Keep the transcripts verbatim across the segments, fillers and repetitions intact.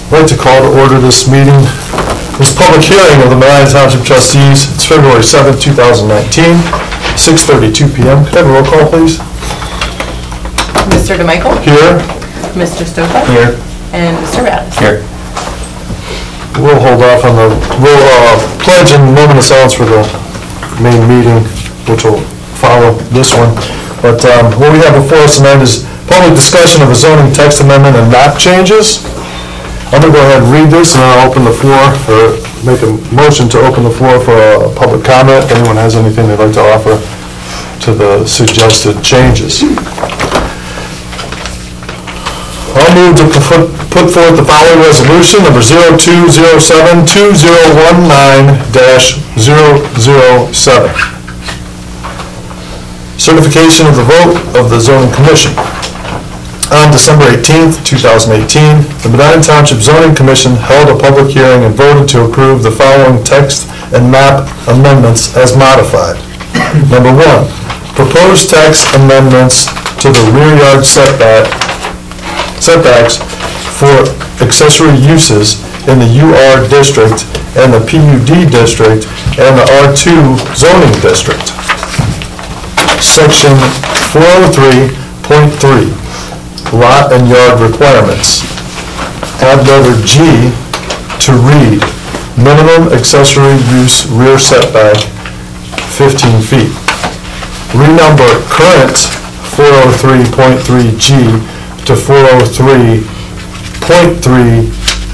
I'd like to call to order this meeting, this public hearing of the Medina Township Trustees. It's February seventh, two thousand nineteen, six thirty-two p m Can I have a roll call, please? Mister DeMichael? Here. Mister Stofa? Here. And Mister Radis? Here. We'll hold off on the, we'll uh, pledge in a moment of silence for the main meeting, which will follow this one. But um, what we have before us tonight is public discussion of a zoning text amendment and map changes. I'm going to go ahead and read this, and then I'll open the floor, or make a motion to open the floor for a public comment. If anyone has anything they'd like to offer to the suggested changes. I'll move to put put forth the following resolution, number zero two zero seven two zero one nine dash zero zero seven. Certification of the vote of the zoning commission. On December eighteenth, two thousand eighteen, the Medina Township Zoning Commission held a public hearing and voted to approve the following text and map amendments as modified. Number one, proposed text amendments to the rear yard setback setbacks for accessory uses in the U R district and the P U D district and the R two zoning district. Section four oh three point three, lot and yard requirements. Add letter G to read, minimum accessory use rear setback fifteen feet. Renumber current four oh three point three G to four oh three point three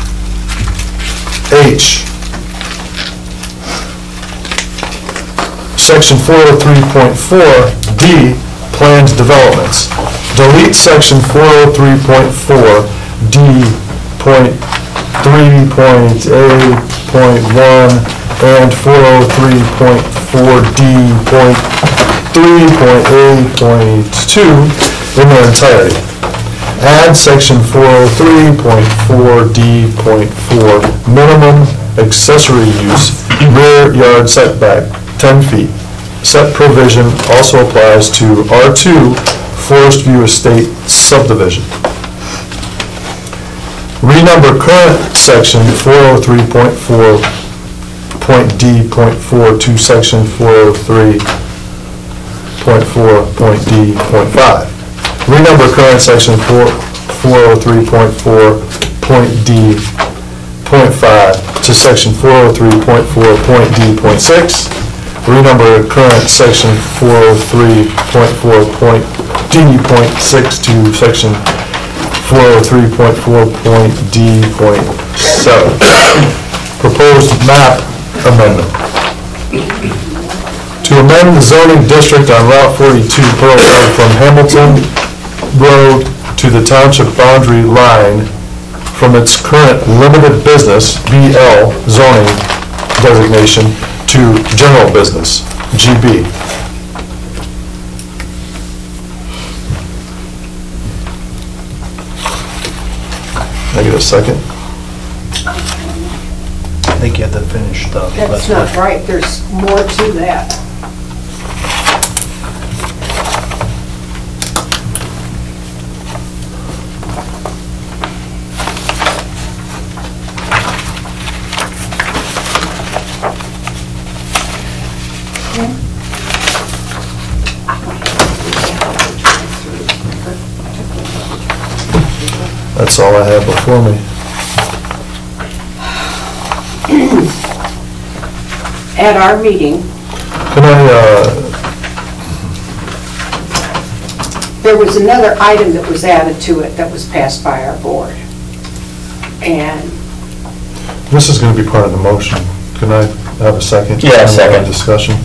H. Section four oh three point four D, planned developments. Delete section four oh three point four D point three point A point one and four oh three point four D point three point A point two in their entirety. Add section four oh three point four D point four, minimum accessory use rear yard setback ten feet. Set provision also applies to R two Forest View Estate subdivision. Renumber current section four oh three point four point D point four to section four oh three point four point D point five. Renumber current section four oh three point four point D point five to section four oh three point four point D point six. Renumber current section four oh three point four point D point six to section four oh three point four point D point seven. Proposed map amendment. To amend the zoning district on Route forty-two Pearl Road from Hamilton Road to the township boundary line from its current limited business, B L, zoning designation to general business, G B. Can I get a second? I think you have to finish the... That's not right, there's more to that. That's all I have before me. At our meeting, Can I, uh, there was another item that was added to it that was passed by our board. And this is going to be part of the motion. Can I have a second? Yeah, second. Discussion.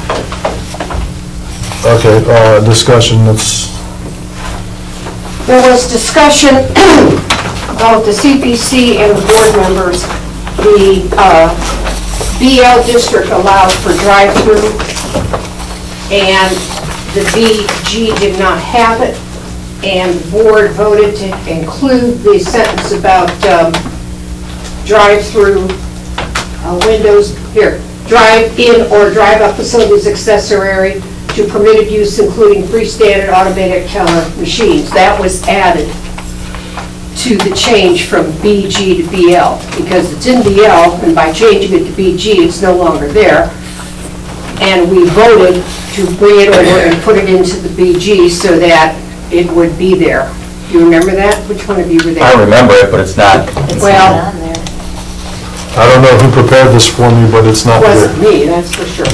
Okay, uh, discussion, that's, there was discussion about the C P C and the board members. The uh, B L district allows for drive-through, and the B G did not have it, and the board voted to include the sentence about um, drive-through uh, windows, here, drive-in or drive-up facilities accessory to permitted use, including freestanding automated teller machines. That was added to the change from B G to B L, because it's in B L, and by changing it to B G, it's no longer there. And we voted to bring it over and put it into the B G so that it would be there. Do you remember that? Which one of you were there? I remember it, but it's not. It's Well- not on there. I don't know who prepared this for me, but it's not It there. wasn't me, that's for sure.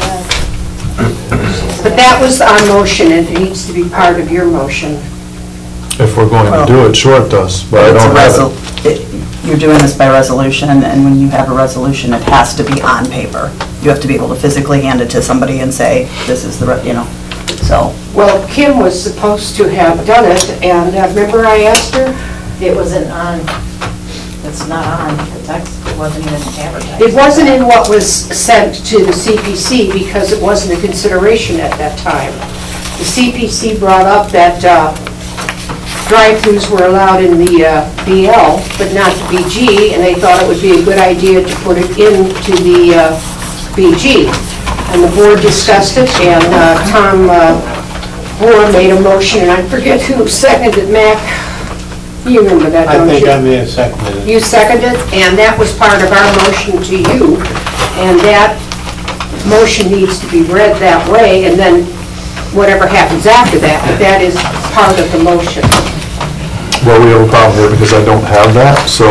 But that was our motion, and it needs to be part of your motion. If we're going to do it, sure it does, but I It's a don't have resol- it. it- You're doing this by resolution, and when you have a resolution, it has to be on paper. You have to be able to physically hand it to somebody and say, this is the, re-" you know, so. Well, Kim was supposed to have done it, and uh, remember I asked her? It wasn't on, it's not on the text, it wasn't even advertised. It wasn't in what was sent to the C P C because it wasn't a consideration at that time. The C P C brought up that uh, drive-throughs were allowed in the uh, B L, but not the B G, and they thought it would be a good idea to put it into the uh, B G. And the board discussed it, and uh, Tom uh, Moore made a motion, and I forget who seconded, Mac. You remember that, I don't you? think I may have seconded it. You seconded, and that was part of our motion to you, and that motion needs to be read that way, and then whatever happens after that, but that is part of the motion. Well, we have a problem here because I don't have that, so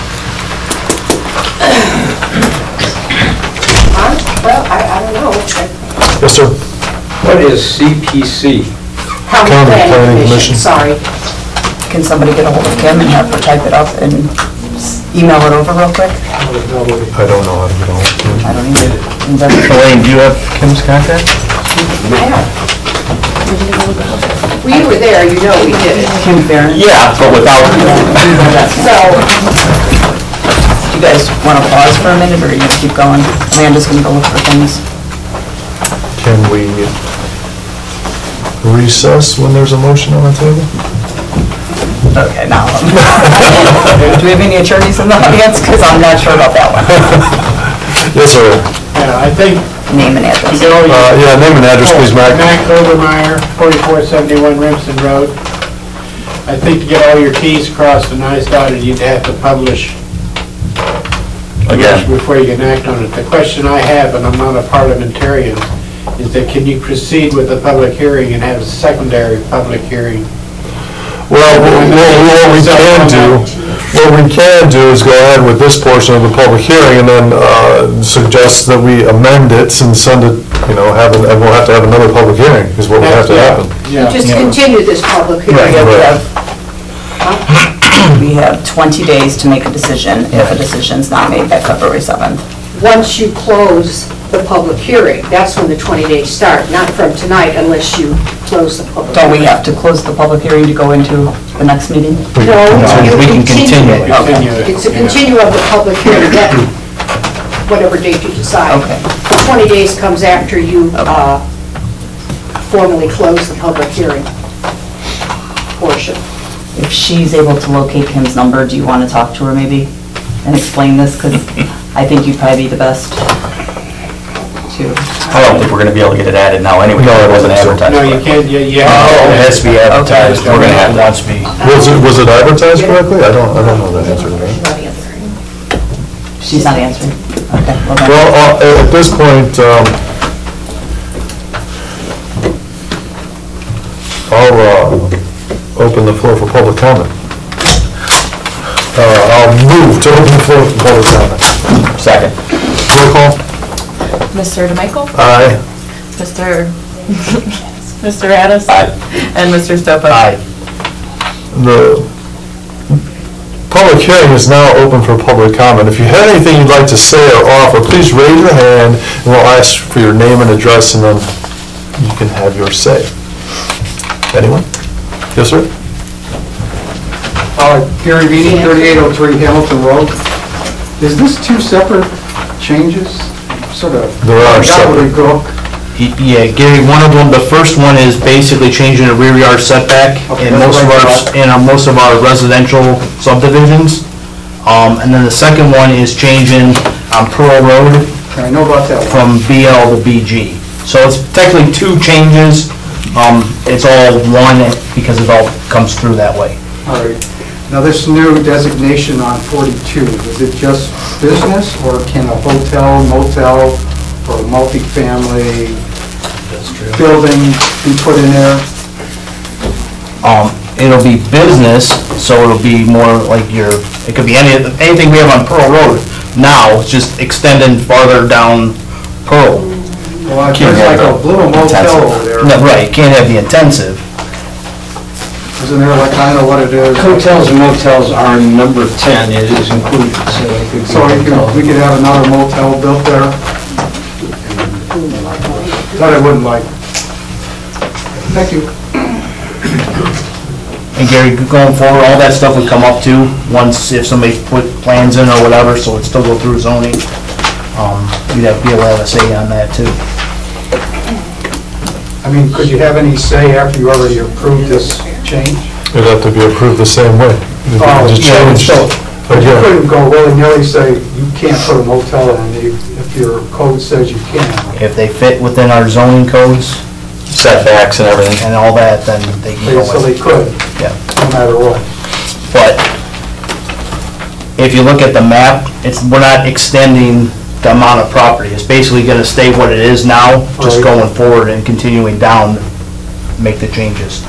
Huh? Well, I, I don't know. yes, sir. What is C P C? County County Planning Planning Commission. Commission, sorry. Can somebody get a hold of Kim and have her type it up and s- email it over real quick? I don't know how to get on. I don't either. And then- Elaine, do you have Kim's contact? Well, you were there, you know we did it. Kim Farren. Yeah, but without. So, You guys want to pause for a minute, or are you going to keep going? Amanda's going to go look for things. Can we recess when there's a motion on the table? Okay, now. Do we have any attorneys in the audience? Because I'm not sure about that one. Yes, sir. Yeah, I think, Name and address. you know, Uh, yeah, name and address, please, Mac. Mac Obermeyer, forty-four seventy-one Remsen Road. I think to get all your Ts crossed and Is dotted, you'd have to publish Again. before you can act on it. The question I have, and I'm not a parliamentarian, is that can you proceed with a public hearing and have a secondary public hearing? Well, what what we can do, what we can do is go ahead with this portion of the public hearing and then uh, suggest that we amend it and send it, you know, have, an- and we'll have to have another public hearing, is what will have to happen. Yeah. just continue this public We hearing. have- we Right. have- We have twenty days to make a decision if a decision's not made by February seventh. Once you close the public hearing, that's when the twenty days start, not from tonight unless you close the public. Don't we hearing. have to close the public hearing to go into the next meeting? We No, can continue. you We can continue it. Continue it. It's a continue of the public hearing, that, whatever date you decide. Okay. The twenty days comes after you uh, formally close the public hearing portion. If she's able to locate Kim's number, do you want to talk to her maybe and explain this? Because I think you'd probably be the best to. I don't think we're gonna be able to get it added now anyway. No, I It don't wasn't think so. advertised. No, you correctly. can't, you, you Oh, have. it has to be advertised. We're gonna have to. Was it, was it advertised correctly? I don't, I don't know the answer to that. She's not answering. Okay. well then- Well, uh, at this point, um, I'll uh, open the floor for public comment. Uh, I'll move to open the floor for public comment. Second. Roll call? Mister DeMichael? Aye. Mister Mister Addis? Aye. And Mister Stopa? The public hearing is now open for public comment. If you have anything you'd like to say or offer, please raise your hand, and we'll ask for your name and address, and then you can have your say. Anyone? Yes, sir? Uh, Gary Vini, thirty-eight oh three Hamilton Road. Is this two separate changes? Sort of. There are separate. gobbledygook. Yeah, Gary, one of them, the first one is basically changing the rear yard setback in most of our, in our- most of our residential subdivisions. Um, and then the second one is changing on Pearl Road I know about that one. from B L to B G. So it's technically two changes. Um, it's all one because it all comes through that way. All right. Now, this new designation on forty-two, is it just business, or can a hotel, motel, or multifamily building be put in there? Um, it'll be business, so it'll be more like your, it could be any, anything we have on Pearl Road now, it's just extending farther down Pearl. Well, there's like a little motel over there. No, right, you can't have the intensive. Isn't there like, I don't know what it is? Hotels and motels are number ten, it is included, so it could be So we hotel. could, we could have another motel built there? That I wouldn't like. Thank you. And Gary, going forward, all that stuff would come up too, once if somebody put plans in or whatever, so it'd still go through zoning. Um, you'd have to be able to have a say on that too. I mean, could you have any say after you already approved this change? It'd have to be approved the same way. If Oh, it just yeah, changed so- But you again. couldn't go willy-nilly say, you can't put a motel in if if your code says you can. If they fit within our zoning codes Setbacks and everything. and all that, then they can go So with they it. could, Yeah. no matter what. But if you look at the map, it's, we're not extending the amount of property. It's basically gonna stay what it is now, just Right. going forward and continuing down, make the changes.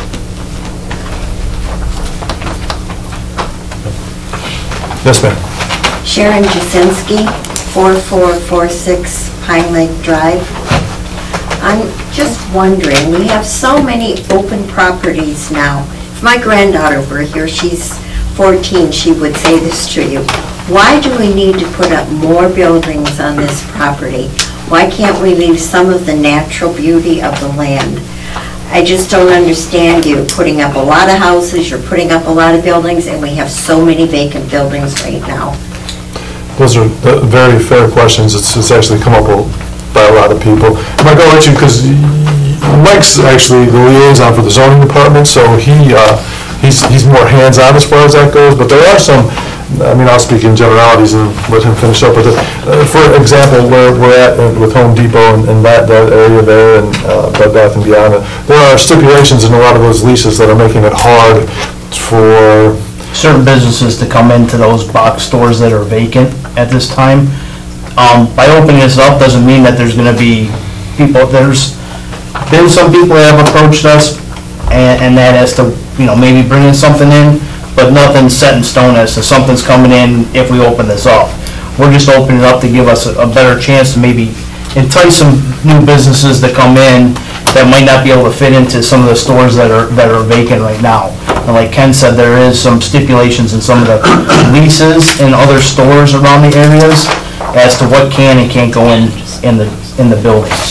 Yes, ma'am. Sharon Jasinski, four four four six Pine Lake Drive. I'm just wondering, we have so many open properties now. If my granddaughter were here, she's fourteen, she would say this to you. Why do we need to put up more buildings on this property? Why can't we leave some of the natural beauty of the land? I just don't understand you putting up a lot of houses, you're putting up a lot of buildings, and we have so many vacant buildings right now. Those are uh, very fair questions. It's, it's actually come up by a lot of people. Mike, I'll let you, because Mike's actually the liaison for the zoning department, so he, uh, he's, he's more hands-on as far as that goes, but there are some, I mean, I'll speak in generalities and let him finish up with it. Uh, For example, where we're at uh, with Home Depot and and that, that area there and uh, Bed Bath and Beyond, uh, there are stipulations in a lot of those leases that are making it hard for, Certain businesses to come into those box stores that are vacant at this time. Um, by opening this up doesn't mean that there's gonna be people, there's been some people that have approached us and, and that as to, you know, maybe bringing something in, but nothing's set in stone as to something's coming in if we open this up. We're just opening it up to give us a, a better chance to maybe entice some new businesses to come in that might not be able to fit into some of the stores that are, that are vacant right now. And like Ken said, there is some stipulations in some of the leases in other stores around the areas as to what can and can't go in, in the, in the buildings.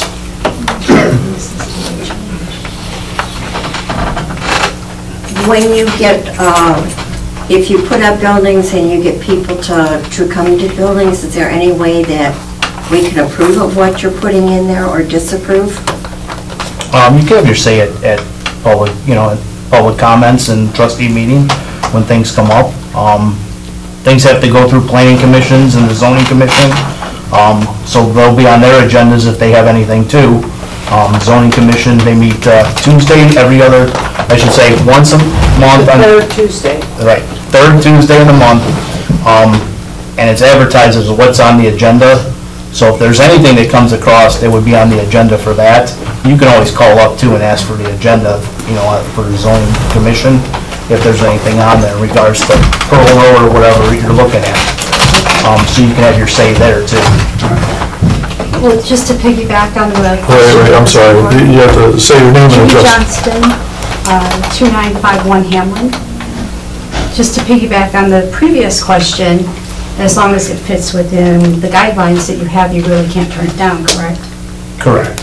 When you get, uh, if you put up buildings and you get people to, to come into buildings, is there any way that we can approve of what you're putting in there or disapprove? Um, you can have your say at, at public, you know, at public comments and trustee meeting when things come up. Um, things have to go through planning commissions and the zoning commission. Um, so they'll be on their agendas if they have anything too. Um, zoning commission, they meet, uh, Tuesday, every other, I should say, once a month. on- Third Tuesday. Right, third Tuesday in the month. Um, and it's advertised as what's on the agenda. So if there's anything that comes across, it would be on the agenda for that. You can always call up too and ask for the agenda, you know, uh, for the zoning commission, if there's anything on there in regards to Pearl Road or whatever you're looking at. Um, so you can have your say there too. Well, just to piggyback on the... wait, wait, I'm sorry, you have to say your name and Judy address. Johnston, uh, two nine five one Hamlin. Just to piggyback on the previous question, as long as it fits within the guidelines that you have, you really can't turn it down, correct? Correct.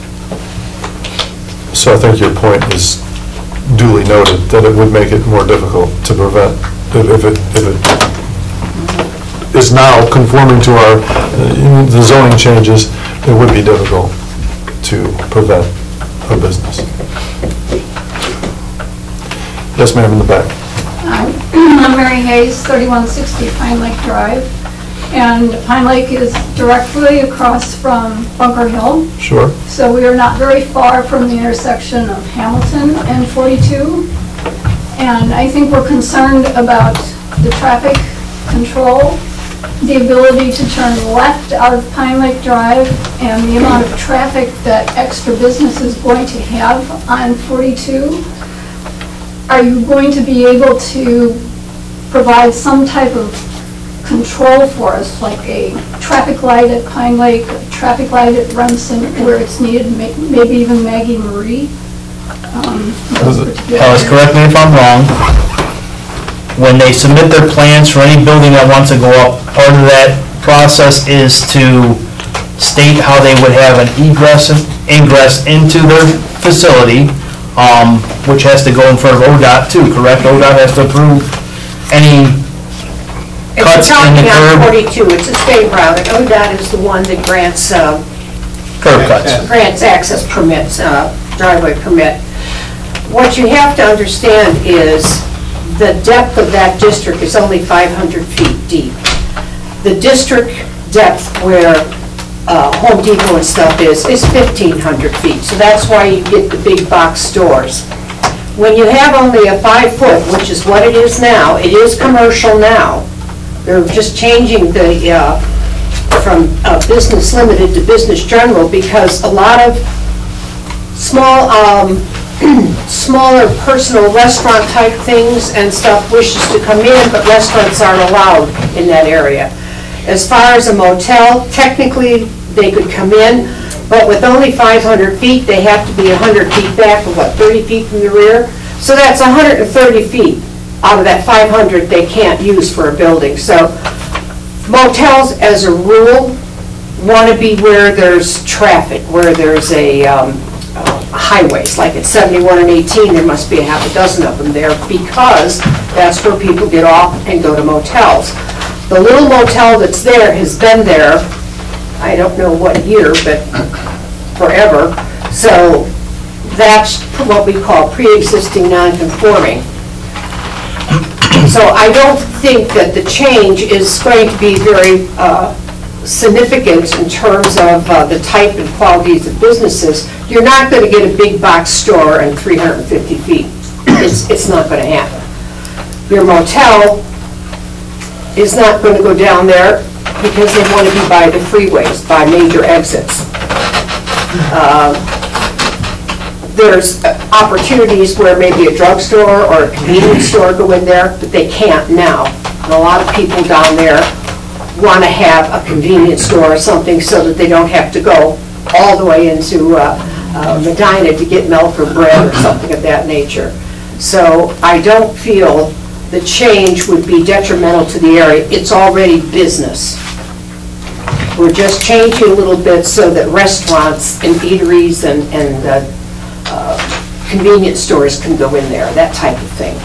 So I think your point is duly noted, that it would make it more difficult to prevent, if if it, if it is now conforming to our, uh, the zoning changes, it would be difficult to prevent a business. Yes, ma'am, in the back. I'm Mary Hayes, thirty-one sixty Pine Lake Drive, and Pine Lake is directly across from Bunker Hill, Sure. so we are not very far from the intersection of Hamilton and forty-two. And I think we're concerned about the traffic control, the ability to turn left out of Pine Lake Drive, and the amount of traffic that extra business is going to have on forty-two. Are you going to be able to provide some type of control for us, like a traffic light at Pine Lake, a traffic light at Remsen where it's needed, may- maybe even Maggie Marie? Um, those particular Alice, areas. correct me if I'm wrong. When they submit their plans for any building that wants to go up, part of that process is to state how they would have an egress and ingress into their facility, um, which has to go in front of O D O T too, correct? O D O T has to approve any cuts It's in the talking on curb, forty-two, it's a state route, and O D O T is the one that grants, uh, curb cuts. grants access permits, uh, driveway permit. What you have to understand is the depth of that district is only five hundred feet deep. The district depth where uh, Home Depot and stuff is, is fifteen hundred feet. So that's why you get the big box stores. When you have only a five foot, which is what it is now, it is commercial now. They're just changing the, uh, from uh, business limited to business general because a lot of small, um, smaller personal restaurant type things and stuff wishes to come in, but restaurants aren't allowed in that area. As far as a motel, technically they could come in, but with only five hundred feet, they have to be one hundred feet back, or what, thirty feet from the rear? So that's one hundred thirty feet out of that five hundred they can't use for a building. So motels, as a rule, want to be where there's traffic, where there's a um, uh, highways, like at seventy-one and eighteen, there must be a half a dozen of them there, because that's where people get off and go to motels. The little motel that's there has been there, I don't know what year, but forever. So that's what we call pre-existing non-conforming. So I don't think that the change is going to be very uh, significant in terms of uh, the type and qualities of businesses. You're not going to get a big box store in three hundred fifty feet. It's, it's not going to happen. Your motel is not going to go down there because they want to be by the freeways, by major exits. Uh, There's opportunities where maybe a drugstore or a convenience store go in there, but they can't now. And a lot of people down there want to have a convenience store or something so that they don't have to go all the way into uh, uh, Medina to get milk or bread or something of that nature. So I don't feel the change would be detrimental to the area. It's already business. We're just changing a little bit so that restaurants and eateries and, and uh, uh, convenience stores can go in there, that type of thing.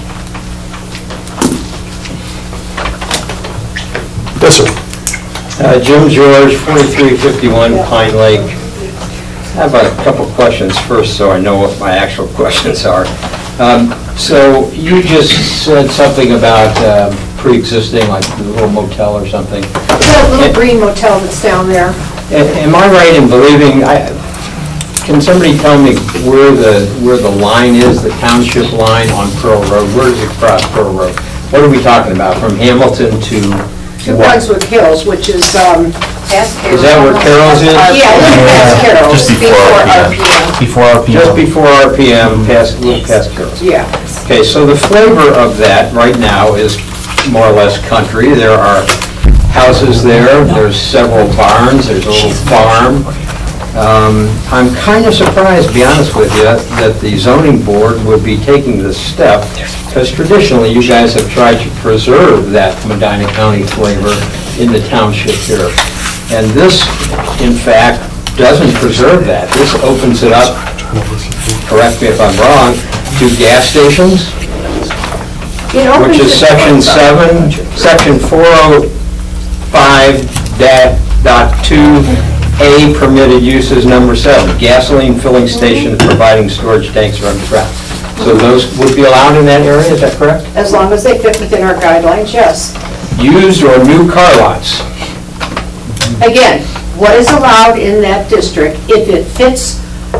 Yes, sir. Uh, Jim George, forty-three fifty-one Pine Lake. I have a couple questions first, so I know what my actual questions are. Um, So you just said something about um, pre-existing, like the little motel or something. That little green motel that's down there. A- Am I right in believing, I- can somebody tell me where the, where the line is, the township line on Pearl Road? Where does it cross Pearl Road? What are we talking about, from Hamilton to To what? Brunswick Hills, which is, um, past Carroll. Is that where Carroll's is? Yeah, a little past Carroll. Just before R P M. Before R P M. Just before R P M, past, past Carroll's. Yeah. Okay, so the flavor of that right now is more or less country. There are houses there, there's several barns, there's a little farm. Um, I'm kind of surprised, to be honest with you, that the zoning board would be taking this step, because traditionally, you guys have tried to preserve that Medina County flavor in the township here. And this, in fact, doesn't preserve that. This opens it up, correct me if I'm wrong, to gas stations, It opens which is it- section seven, section four oh five dot two A, permitted uses, number seven, gasoline filling stations providing storage tanks or underground. So those would be allowed in that area, is that correct? As long as they fit within our guidelines, yes. Used or new car lots? Again, what is allowed in that district, if it fits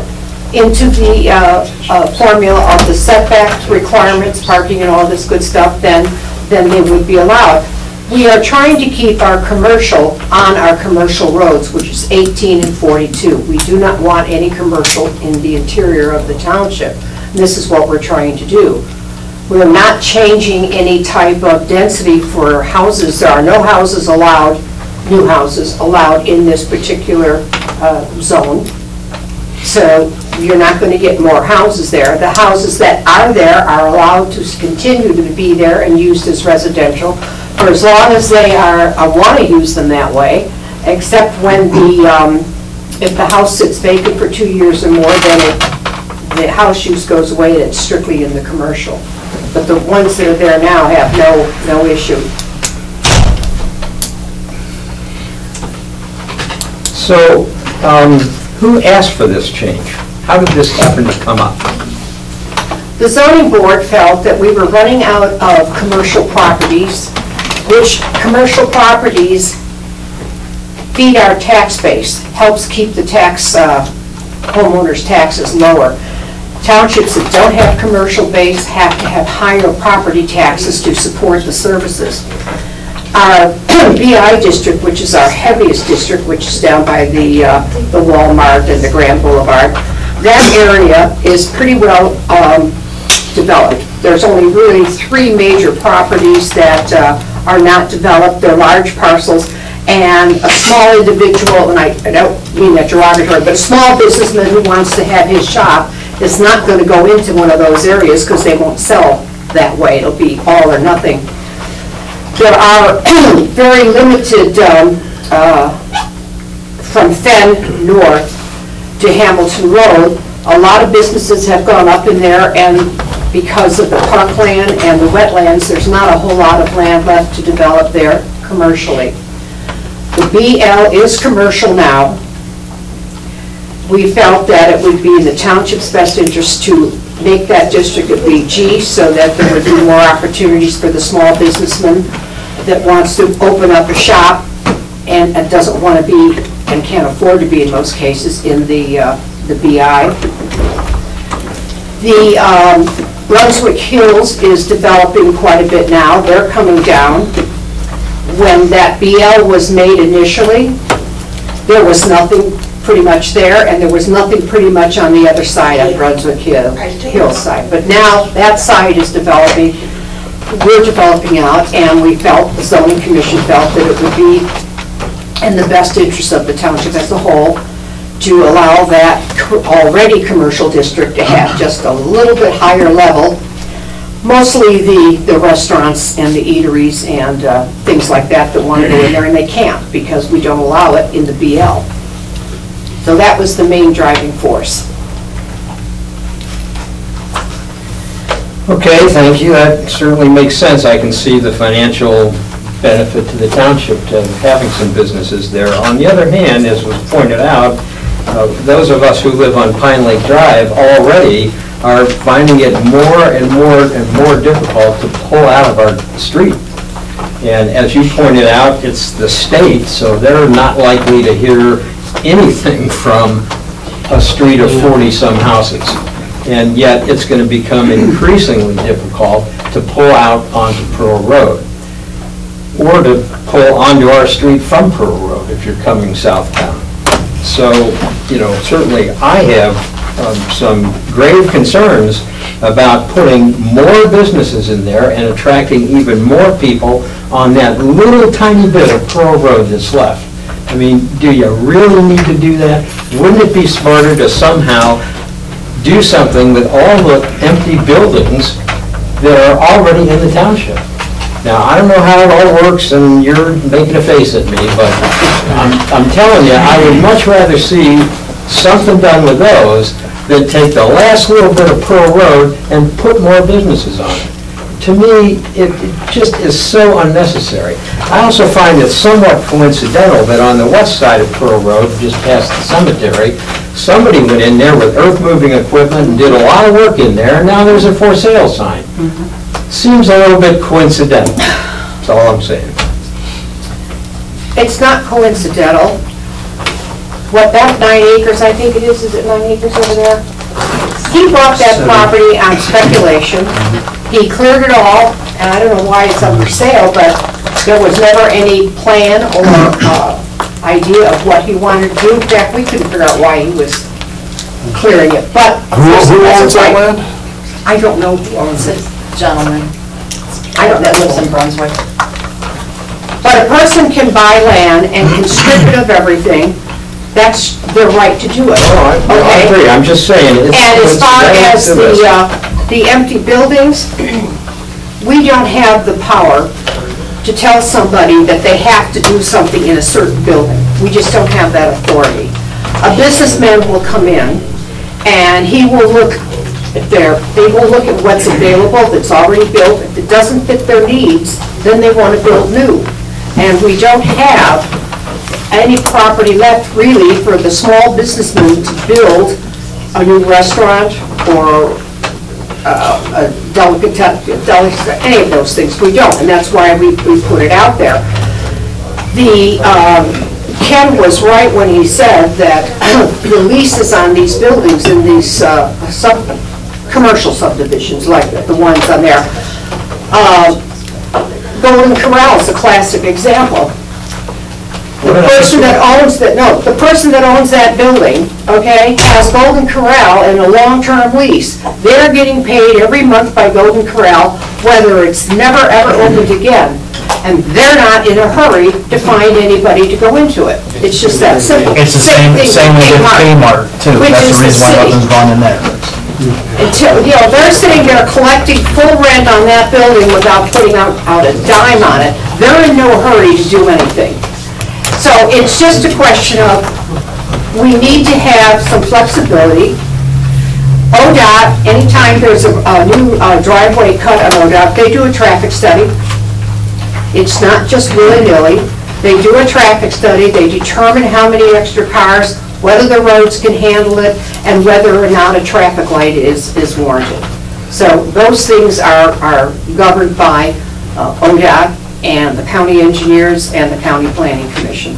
into the uh, uh, formula of the setback requirements, parking and all this good stuff, then, then they would be allowed. We are trying to keep our commercial on our commercial roads, which is eighteen and forty-two. We do not want any commercial in the interior of the township. This is what we're trying to do. We're not changing any type of density for houses. There are no houses allowed, new houses allowed in this particular uh, zone. So you're not going to get more houses there. The houses that are there are allowed to continue to be there and used as residential for as long as they are, uh, want to use them that way, except when the, um, if the house sits vacant for two years or more, then it, the house use goes away and it's strictly in the commercial. But the ones that are there now have no, no issue. So, um, who asked for this change? How did this happen to come up? The zoning board felt that we were running out of commercial properties, which commercial properties feed our tax base, helps keep the tax, uh, homeowners' taxes lower. Townships that don't have commercial base have to have higher property taxes to support the services. Our B I district, which is our heaviest district, which is down by the, uh, the Walmart and the Grand Boulevard, that area is pretty well um, developed. There's only really three major properties that uh, are not developed. They're large parcels, and a small individual, and I, I don't mean that derogatory, but a small businessman who wants to have his shop is not going to go into one of those areas because they won't sell that way. It'll be all or nothing. There are very limited, um, uh, from Fenn north to Hamilton Road, a lot of businesses have gone up in there, and because of the parkland and the wetlands, there's not a whole lot of land left to develop there commercially. The B L is commercial now. We felt that it would be in the township's best interest to make that district a B G so that there would be more opportunities for the small businessman that wants to open up a shop and, and doesn't want to be and can't afford to be in most cases in the, uh, the B I. The um, Brunswick Hills is developing quite a bit now. They're coming down. When that B L was made initially, there was nothing pretty much there, and there was nothing pretty much on the other side, on Brunswick Hill, Hill side. But now that side is developing, we're developing out, and we felt, the zoning commission felt that it would be in the best interest of the township as a whole to allow that already commercial district to have just a little bit higher level, mostly the, the restaurants and the eateries and uh, things like that that want to go in there, and they can't because we don't allow it in the B L. So that was the main driving force. Okay, thank you. That certainly makes sense. I can see the financial benefit to the township to having some businesses there. On the other hand, as was pointed out, uh, those of us who live on Pine Lake Drive already are finding it more and more and more difficult to pull out of our street. And as you pointed out, it's the state, so they're not likely to hear anything from a street of forty-some houses. And yet, it's going to become increasingly difficult to pull out onto Pearl Road, or to pull onto our street from Pearl Road if you're coming southbound. So, you know, certainly I have um, some grave concerns about putting more businesses in there and attracting even more people on that little tiny bit of Pearl Road that's left. I mean, do you really need to do that? Wouldn't it be smarter to somehow do something with all the empty buildings that are already in the township? Now, I don't know how it all works, and you're making a face at me, but I'm, I'm telling you, I would much rather see something done with those than take the last little bit of Pearl Road and put more businesses on it. To me, it, it just is so unnecessary. I also find it somewhat coincidental that on the west side of Pearl Road, just past the cemetery, somebody went in there with earth-moving equipment and did a lot of work in there, and now there's a for sale sign. Mm-hmm. Seems a little bit coincidental. That's all I'm saying. It's not coincidental. What, that nine acres, I think it is, is it nine acres over there? he bought that property on speculation. He cleared it all, and I don't know why it's up for sale, but there was never any plan or uh, idea of what he wanted to do. In fact, we couldn't figure out why he was clearing it, but... Who who owns that land? I don't know who owns it. Gentleman. I don't That know. lives in Brunswick. But a person can buy land and can strip it of everything. That's their right to do it. I Okay? agree, I'm just saying. it's- And as it's far relative as to the, this. uh, the empty buildings, we don't have the power to tell somebody that they have to do something in a certain building. We just don't have that authority. A businessman will come in, and he will look at their, they will look at what's available that's already built. If it doesn't fit their needs, then they want to build new. And we don't have any property left really for the small businessman to build a new restaurant or uh, a delicatessen, delicatessen, any of those things. We don't, and that's why we, we put it out there. The, um, Ken was right when he said that the leases on these buildings in these uh, sub, commercial subdivisions, like the ones on there, uh, Golden Corral is a classic example. The person that owns that, no, the person that owns that building, okay, has Golden Corral in a long-term lease. They're getting paid every month by Golden Corral, whether it's never, ever opened again. And they're not in a hurry to find anybody to go into it. It's just that simple. It's the same, thing same with Kmart too. which That's is the the reason why city. nothing's gone in there. Until, you know, they're sitting there collecting full rent on that building without putting out, out a dime on it. They're in no hurry to do anything. So it's just a question of, we need to have some flexibility. O D O T, anytime there's a, a new uh, driveway cut on O D O T, they do a traffic study. It's not just willy-nilly. They do a traffic study, they determine how many extra cars, whether the roads can handle it, and whether or not a traffic light is, is warranted. So those things are, are governed by uh, O D O T and the county engineers and the county planning commission.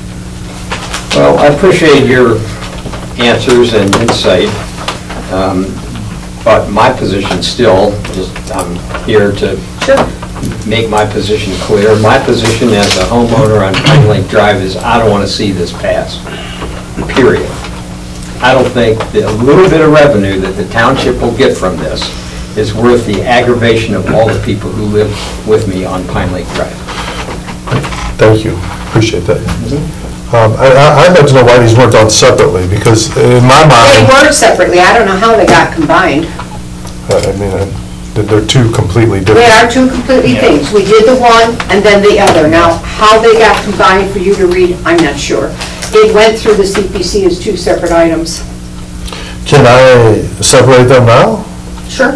Well, I appreciate your answers and insight, um, but my position still is, I'm here to make my position clear. My position as a homeowner on Pine Lake Drive is I don't want to see this pass, period. I don't think the little bit of revenue that the township will get from this is worth the aggravation of all the people who live with me on Pine Lake Drive. Thank you, appreciate that. Um, I- I- I'd like to know why these weren't done separately, because in my They mind, were separately, I don't know how they got combined. I mean, I- they're two completely They different. are two completely things. We did the one and then the other. Now, how they got combined for you to read, I'm not sure. It went through the C P C as two separate items. Can I separate them now? Sure.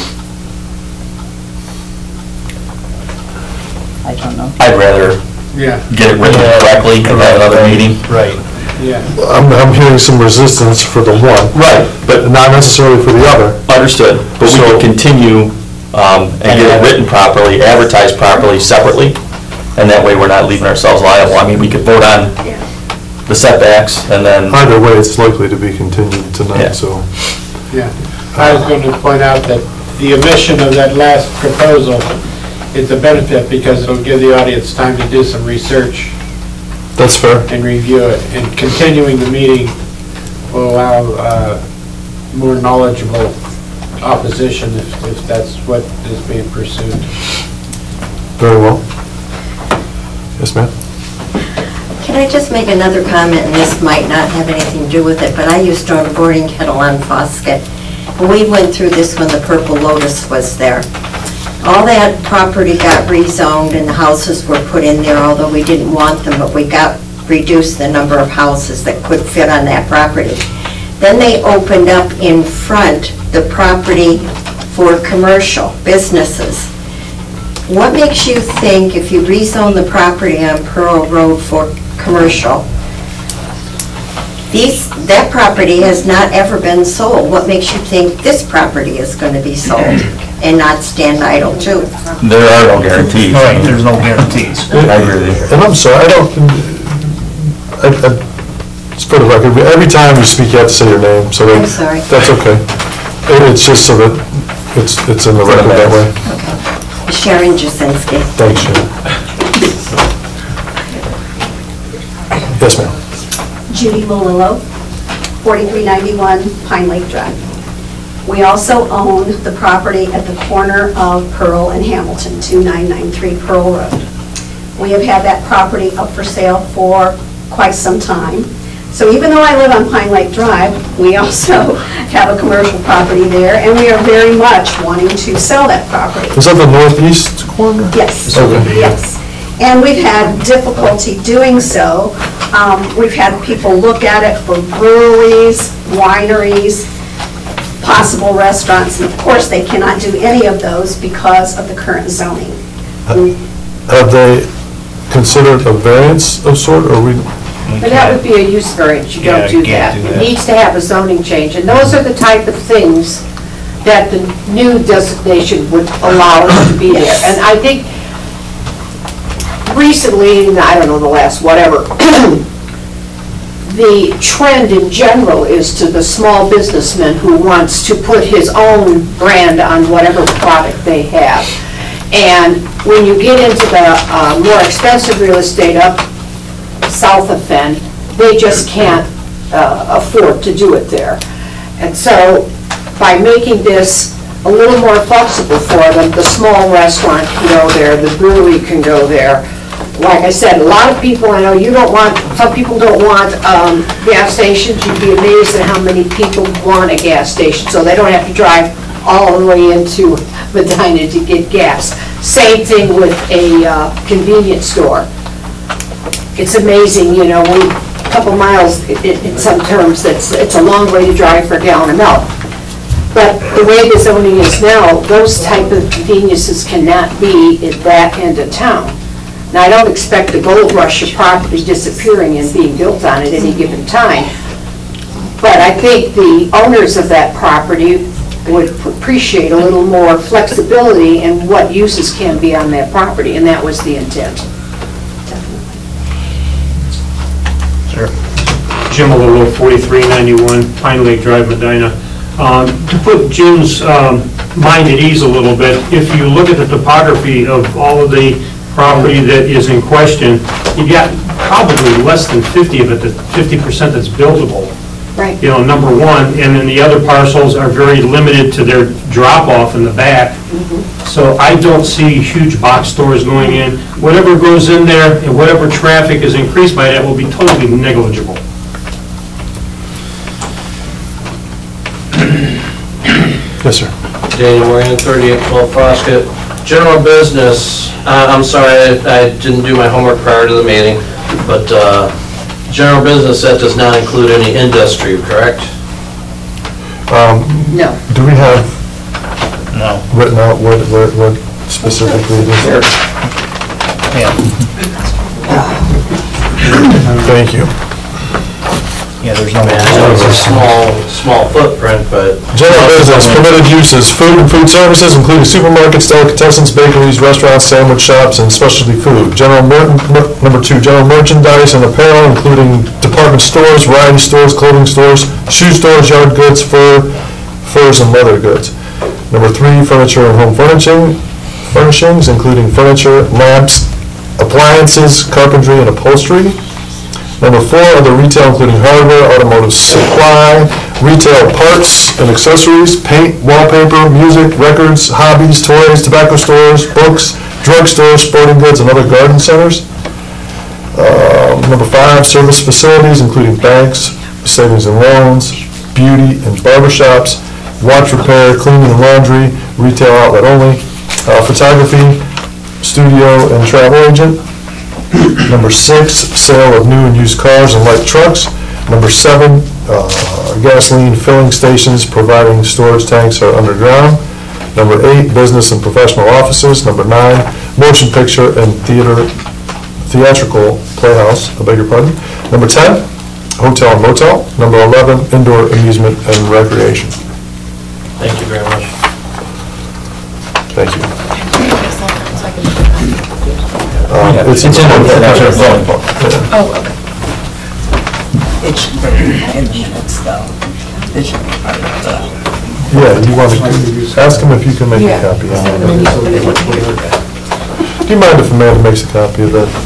I don't know. I'd rather Yeah, get it written correctly at that other meeting. Right. yeah. I'm, I'm hearing some resistance for the one. Right, But not necessarily for the other. understood, but we So- could continue um, and get it written properly, advertised properly, separately, and that way we're not leaving ourselves liable. I mean, we could vote on the setbacks and then, Either way, it's likely to be continued Yeah. tonight, so. Yeah, I was going to point out that the omission of that last proposal is a benefit because it'll give the audience time to do some research That's fair. and review it. And continuing the meeting will allow uh, more knowledgeable opposition if if that's what is being pursued. Very well. Yes, ma'am? Can I just make another comment, and this might not have anything to do with it, but I used to own a boarding kennel on Fosket. We went through this when the Purple Lotus was there. All that property got rezoned and the houses were put in there, although we didn't want them, but we got, reduced the number of houses that could fit on that property. Then they opened up in front the property for commercial businesses. What makes you think if you rezone the property on Pearl Road for commercial, these, that property has not ever been sold? What makes you think this property is going to be sold and not stand idle too? there are no guarantees. Right, there's no guarantees. I agree with you. And I'm sorry, I don't, I, I, it's for the record, every time you speak, you have to say your name, so that. I'm sorry. That's okay. It's just so that it's, it's in the record that way. Sharon Jasinski. Thanks, Sharon. Yes, ma'am. Judy Malillo, forty-three ninety-one Pine Lake Drive. We also own the property at the corner of Pearl and Hamilton, two nine nine three Pearl Road. We have had that property up for sale for quite some time. So even though I live on Pine Lake Drive, we also have a commercial property there, and we are very much wanting to sell that property. Is that the northeast corner? Yes, Okay. yes. And we've had difficulty doing so. Um, We've had people look at it for breweries, wineries, possible restaurants, and of course, they cannot do any of those because of the current zoning. Have they considered a variance of sort, or we? But that would be a use variance, you Yeah, don't do you can't that. do It that. needs to have a zoning change, and those are the type of things that the new designation would allow us to be there. And I think recently, I don't know, the last whatever, the trend in general is to the small businessman who wants to put his own brand on whatever product they have. And when you get into the uh, more expensive real estate up south of Fen, they just can't uh, afford to do it there. And so by making this a little more flexible for them, the small restaurant can go there, the brewery can go there. Like I said, a lot of people, I know you don't want, some people don't want um, gas stations. You'd be amazed at how many people want a gas station, so they don't have to drive all the way into Medina to get gas. Same thing with a uh, convenience store. It's amazing, you know, we, a couple miles, i- i- in some terms, that's, it's a long way to drive for a gallon of milk. But the way the zoning is now, those type of conveniences cannot be at that end of town. Now, I don't expect the gold rush of property disappearing and being built on at any given time, but I think the owners of that property would appreciate a little more flexibility in what uses can be on that property, and that was the intent. Jim Malillo, forty-three ninety-one Pine Lake Drive, Medina. Um, To put Jim's um, mind at ease a little bit, if you look at the topography of all of the property that is in question, you got probably less than fifty of it, that fifty percent that's buildable. Right. You know, number one, and then the other parcels are very limited to their drop-off in the back. So I don't see huge box stores going in. Whatever goes in there and whatever traffic is increased by that will be totally negligible. Yes, sir. Daniel Moran, thirty-eight twelve Frosket. General business, uh, I'm sorry, I I didn't do my homework prior to the meeting, but uh, general business, that does not include any industry, correct? Um, No. Do we have No. written out what, what what specifically it is? Yeah. Thank you. Yeah, there's no. It's a small, small footprint, but... General business, permitted uses, food and food services, including supermarkets, delicatessens, bakeries, restaurants, sandwich shops, and specialty food. General, mer- mer- number two, general merchandise and apparel, including department stores, variety stores, clothing stores, shoe stores, yard goods, fur, furs, and leather goods. Number three, furniture and home furnishing, furnishings, including furniture, lamps, appliances, carpentry, and upholstery. Number four, other retail, including hardware, automotive supply, retail parts and accessories, paint, wallpaper, music, records, hobbies, toys, tobacco stores, books, drugstores, sporting goods, and other garden centers. Uh, Number five, service facilities, including banks, savings and loans, beauty and barber shops, watch repair, cleaning and laundry, retail outlet only, uh, photography, studio and travel agent. Number six, sale of new and used cars and light trucks. Number seven, uh, gasoline filling stations providing storage tanks are underground. Number eight, business and professional offices. Number nine, motion picture and theater, theatrical playhouse, I beg your pardon. Number ten, hotel and motel. Number eleven, indoor amusement and recreation. Thank you very much. Thank you. Uh, Um, It's in the zoning book. Oh, okay. It should be in the minutes, though. It should be part of the... Yeah, you want to, ask him if you can make a copy. Do you mind if Amanda makes a copy of that?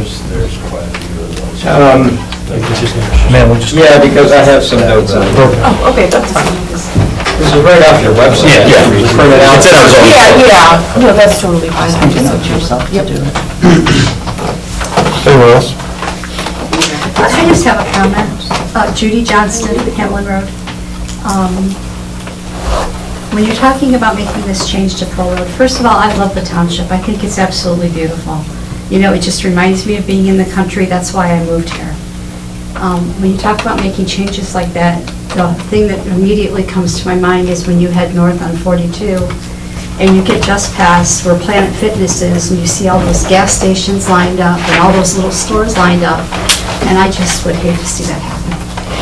Um, Man, we just. Yeah, because I have some notes on it. Oh, okay, that's fine. This is right off your website. Yeah, yeah. Print it out. It's in our zoning Yeah, code. yeah, no, that's totally fine. You know yourself to do it. Anyone else? I just have a comment. Uh, Judy Johnston, Hamlin Road. Um, When you're talking about making this change to Pearl Road, first of all, I love the township. I think it's absolutely beautiful. You know, it just reminds me of being in the country. That's why I moved here. Um, When you talk about making changes like that, the thing that immediately comes to my mind is when you head north on forty-two and you get just past where Planet Fitness is and you see all those gas stations lined up and all those little stores lined up. And I just would hate to see that happen.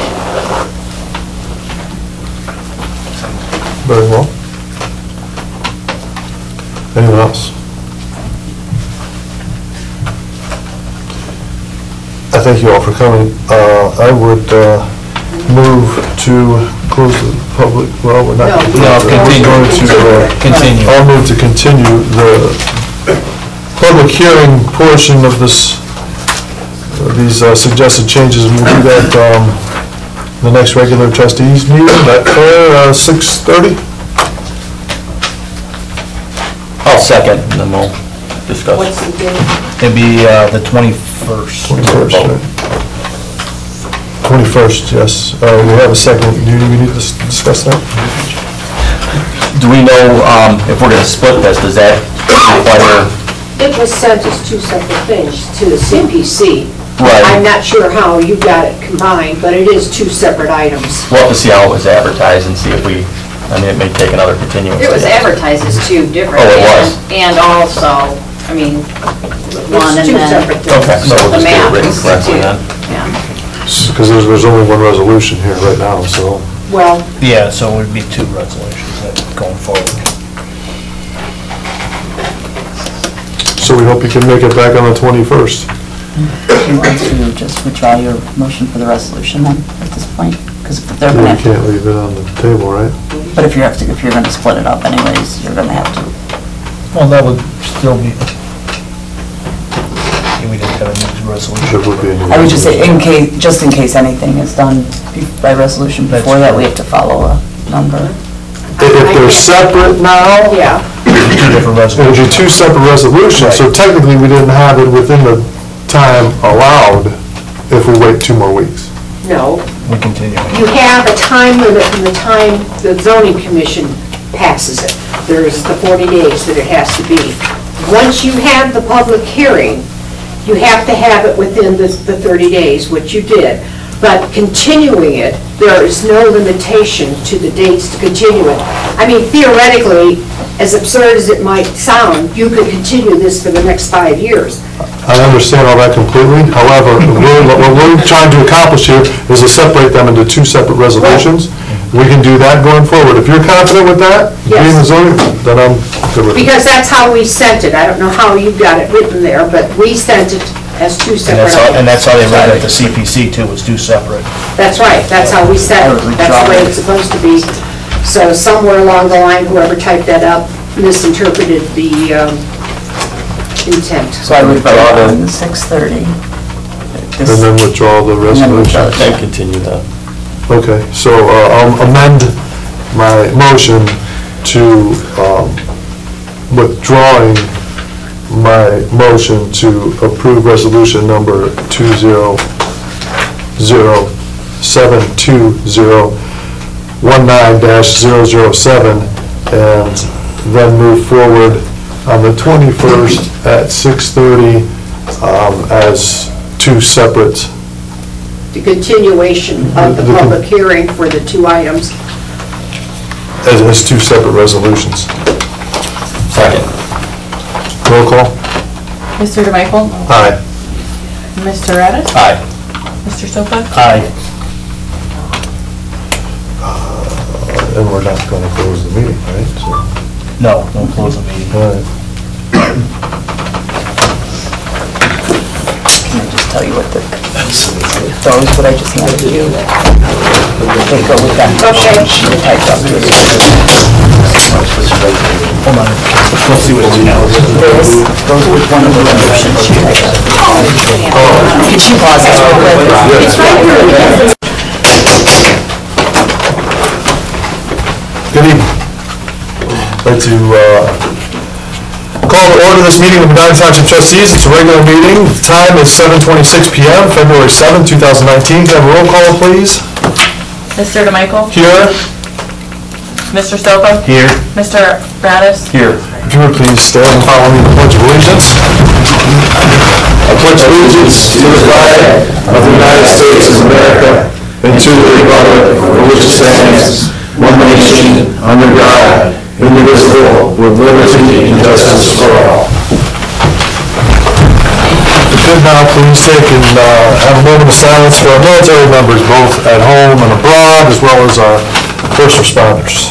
Very well. Anyone else? I thank you all for coming. Uh, I would uh, move to close the public, well, we're not. No, continue. We're going to, uh, Continue. I'll move to continue the public hearing portion of this, uh, these uh, suggested changes, and we'll do that um, the next regular trustees meeting at uh, six thirty. I'll second, and then we'll discuss. What's the date? It'd be uh, the twenty-first. twenty-first, right? twenty-first, yes. Uh, We have a second. Do we need to dis- discuss that? Do we know um, if we're going to split this? Does that require? It was sent as two separate things to the C P C. Right. I'm not sure how you got it combined, but it is two separate items. We'll have to see how it was advertised and see if we, I mean, it may take another continuance. It was advertised as two different. Oh, it was? And and also, I mean, one and It's two then. separate things. Okay, so we'll The just get map it written is correctly two. then. Yeah. Because there's, there's only one resolution here right now, so. Well, Yeah, so it would be two resolutions that going forward. So we hope you can make it back on the twenty-first. Do you want to just withdraw your motion for the resolution then, at this point? Because they're We going to have can't leave it on the table, right? to, but if you have to, if you're going to split it up anyways, you're going to have to. Well, that would still be, we didn't have a new resolution. There would be a new I would just say, in resolution. case, just in case anything is done be- by resolution before that, we have to follow a number. If if they're separate now, yeah. Two different it would be resolutions. two separate resolutions, so technically we didn't have it within the time allowed if we wait two more weeks. No, We continue. you have a time limit from the time the zoning commission passes it. There's the forty days that it has to be. Once you have the public hearing, you have to have it within the the thirty days, which you did. But continuing it, there is no limitation to the dates to continue it. I mean, theoretically, as absurd as it might sound, you could continue this for the next five years. I understand all that completely. However, we're- what we're trying to accomplish here is to separate them into two separate resolutions. We can do that going forward. If you're confident with that, being the zoning, then I'm good with it. Because that's how we sent it. I don't know how you got it written there, but we sent it as two And separate that's how, and items. that's how they read it at the C P C too, was two separate. That's right, that's how we sent it. That's the way it's supposed to be. So somewhere along the line, whoever typed that up misinterpreted the um, intent. So I would vote on the six thirty. And then withdraw the resolution. And continue that. Okay, so uh, I'll amend my motion to um, withdrawing my motion to approve resolution number two zero zero seven two zero one nine dash zero zero seven, and then move forward on the twenty-first at six thirty um, as two separate. The continuation of the The- the- public hearing for the two items. As, as two separate resolutions. Second. Roll call? Mister DeMichael? Aye. Mister Radis? Aye. Mister Sopa? Aye. Uh, And we're not going to close the meeting, right? So, No, don't close the meeting. all right. Can I just tell you what the, those, what I just handed you. They go with that. Okay. She typed up. Hold on, let's see what you know. This goes with one of the resolutions she typed up. Can she pause this real quick? It's right here. Good evening. I'd like to uh, call to order this meeting of the Medina Township Trustees. It's a regular meeting. The time is seven twenty-six p m, February seventh, two thousand nineteen. Can I have a roll call, please? Mister DeMichael? Here. Mister Stopa? Here. Mister Radis? Here. If you would please stand and follow me in the Pledge of Allegiance. I pledge allegiance to the flag of the United States of America and to the republic for which it stands, one nation, under God, indivisible, with liberty and justice for all. If you could now please take and uh, have a moment of silence for our military members, both at home and abroad, as well as our first responders.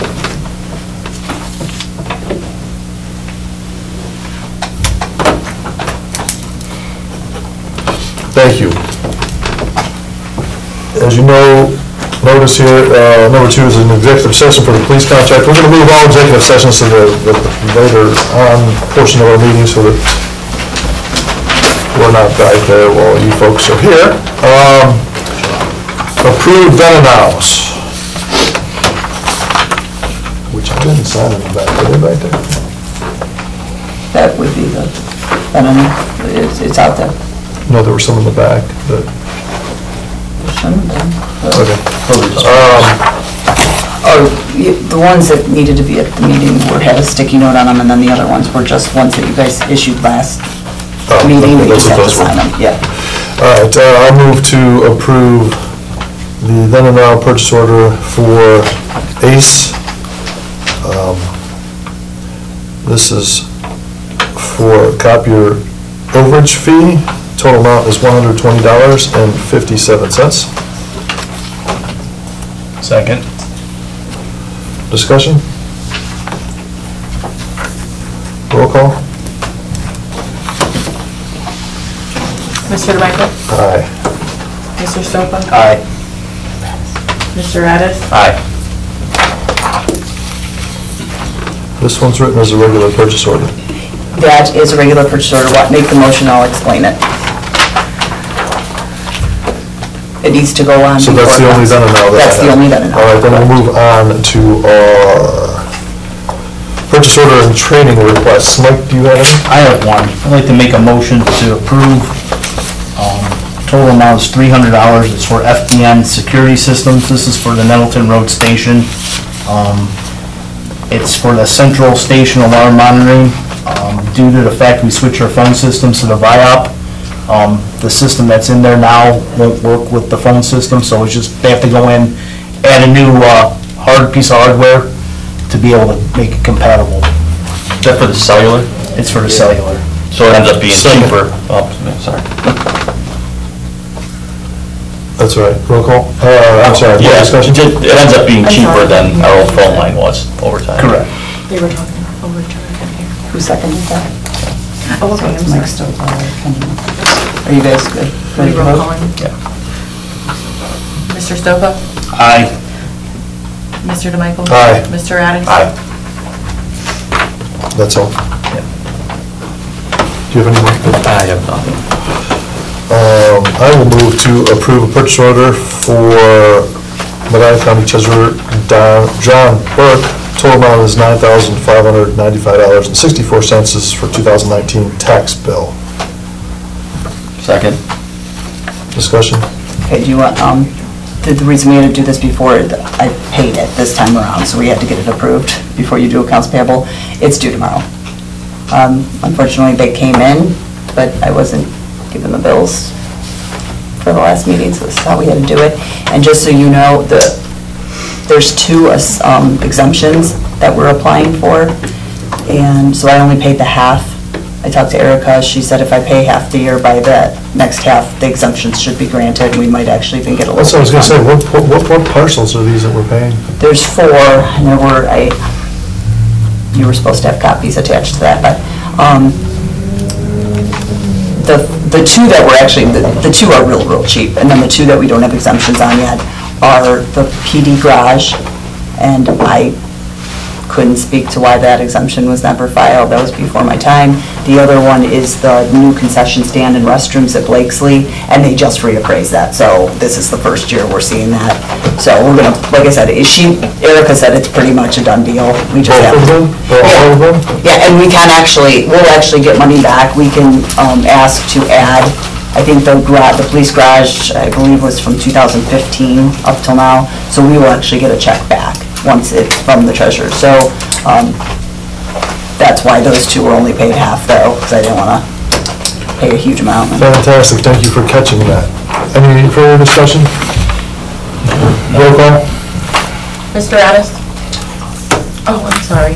Thank you. As you know, notice here, uh, number two is an executive session for the police contract. We're going to move all executive sessions to the, the later on portion of our meeting so that we're not back there while you folks are here. Um, approved then and nows, which I didn't sign in the back. Are they back there? That would be the, I don't know, it's, it's out there. No, there were some in the back that. Some of them. Okay. Um, Oh, y- the ones that needed to be at the meeting were, had a sticky note on them, and then the other ones were just ones that you guys issued last Oh, meeting. okay, We that's just what have to those were. sign them, yeah. All right, uh, I'll move to approve the then and now purchase order for Ace. Um, This is for copier overage fee. Total amount is one hundred twenty dollars and fifty-seven cents. Second. Discussion? Roll call? Mister DeMichael? Aye. Mister Stopa? Aye. Mister Radis? Aye. This one's written as a regular purchase order. That is a regular purchase order. What, make the motion, I'll explain it. It needs to go on. So that's the before it only comes. then and now that I That's the have. only then and now. All right, then we'll move on to our purchase order and training requests. Mike, do you have any? I have one. I'd like to make a motion to approve. Um, Total amount is three hundred dollars. It's for F D N Security Systems. This is for the Nettleton Road Station. Um, It's for the central station alarm monitoring. Um, Due to the fact we switched our phone systems to the V I O P, um, the system that's in there now won't work with the phone system, so it's just, they have to go in, add a new uh, hard piece of hardware to be able to make it compatible. Is that for the cellular? It's for the cellular. So it ends up being Second. cheaper. Oh, sorry. That's all right. Roll call? Uh, I'm sorry, more Yeah, discussion? it it ends up being I'm cheaper sorry. than our old phone line was over time. Correct. They were talking over to her here. Who seconded that? Oh, okay, I'm Mike sorry. Stopa, Kenny. Are you guys good? Are Ready we to roll vote? calling? Yeah. Mister Stopa? Aye. Mister DeMichael? Aye. Mister Radis? Aye. That's all. Do you have any more? I have nothing. Um, I will move to approve a purchase order for Medina County Treasurer Don- John Burke. Total amount is nine thousand five hundred ninety-five dollars and sixty-four cents. This is for two thousand nineteen tax bill. Second. Discussion? Okay, do you want, um, the the reason we had to do this before, I paid it this time around, so we had to get it approved before you do accounts payable. It's due tomorrow. Um, Unfortunately, they came in, but I wasn't given the bills for the last meeting, so this is how we had to do it. And just so you know, the, there's two um, exemptions that we're applying for, and so I only paid the half. I talked to Erica, she said if I pay half the year, by the next half, the exemptions should be granted, and we might actually even get a little. That's what I was gonna say, refund. what, what, what parcels are these that we're paying? There's four, and there were, I, you were supposed to have copies attached to that, but, um, the, the two that were actually, the the two are real, real cheap, and then the two that we don't have exemptions on yet are the P D garage, and I couldn't speak to why that exemption was never filed, that was before my time. The other one is the new concession stand and restrooms at Blakesley, and they just reappraised that, so this is the first year we're seeing that. So we're gonna, like I said, is she, Erica said it's pretty much a done deal. We just have Both of them? Or all of them? Yeah, and we can actually, we'll actually get money back. We can um, ask to add, I think the garage, the police garage, I believe was from two thousand fifteen up till now, so we will actually get a check back once it's from the treasurer. So um, that's why those two were only paid half though, because I didn't want to pay a huge amount. Fantastic, thank you for catching that. Any further discussion? Roll call? Mister Addis? Oh, I'm sorry.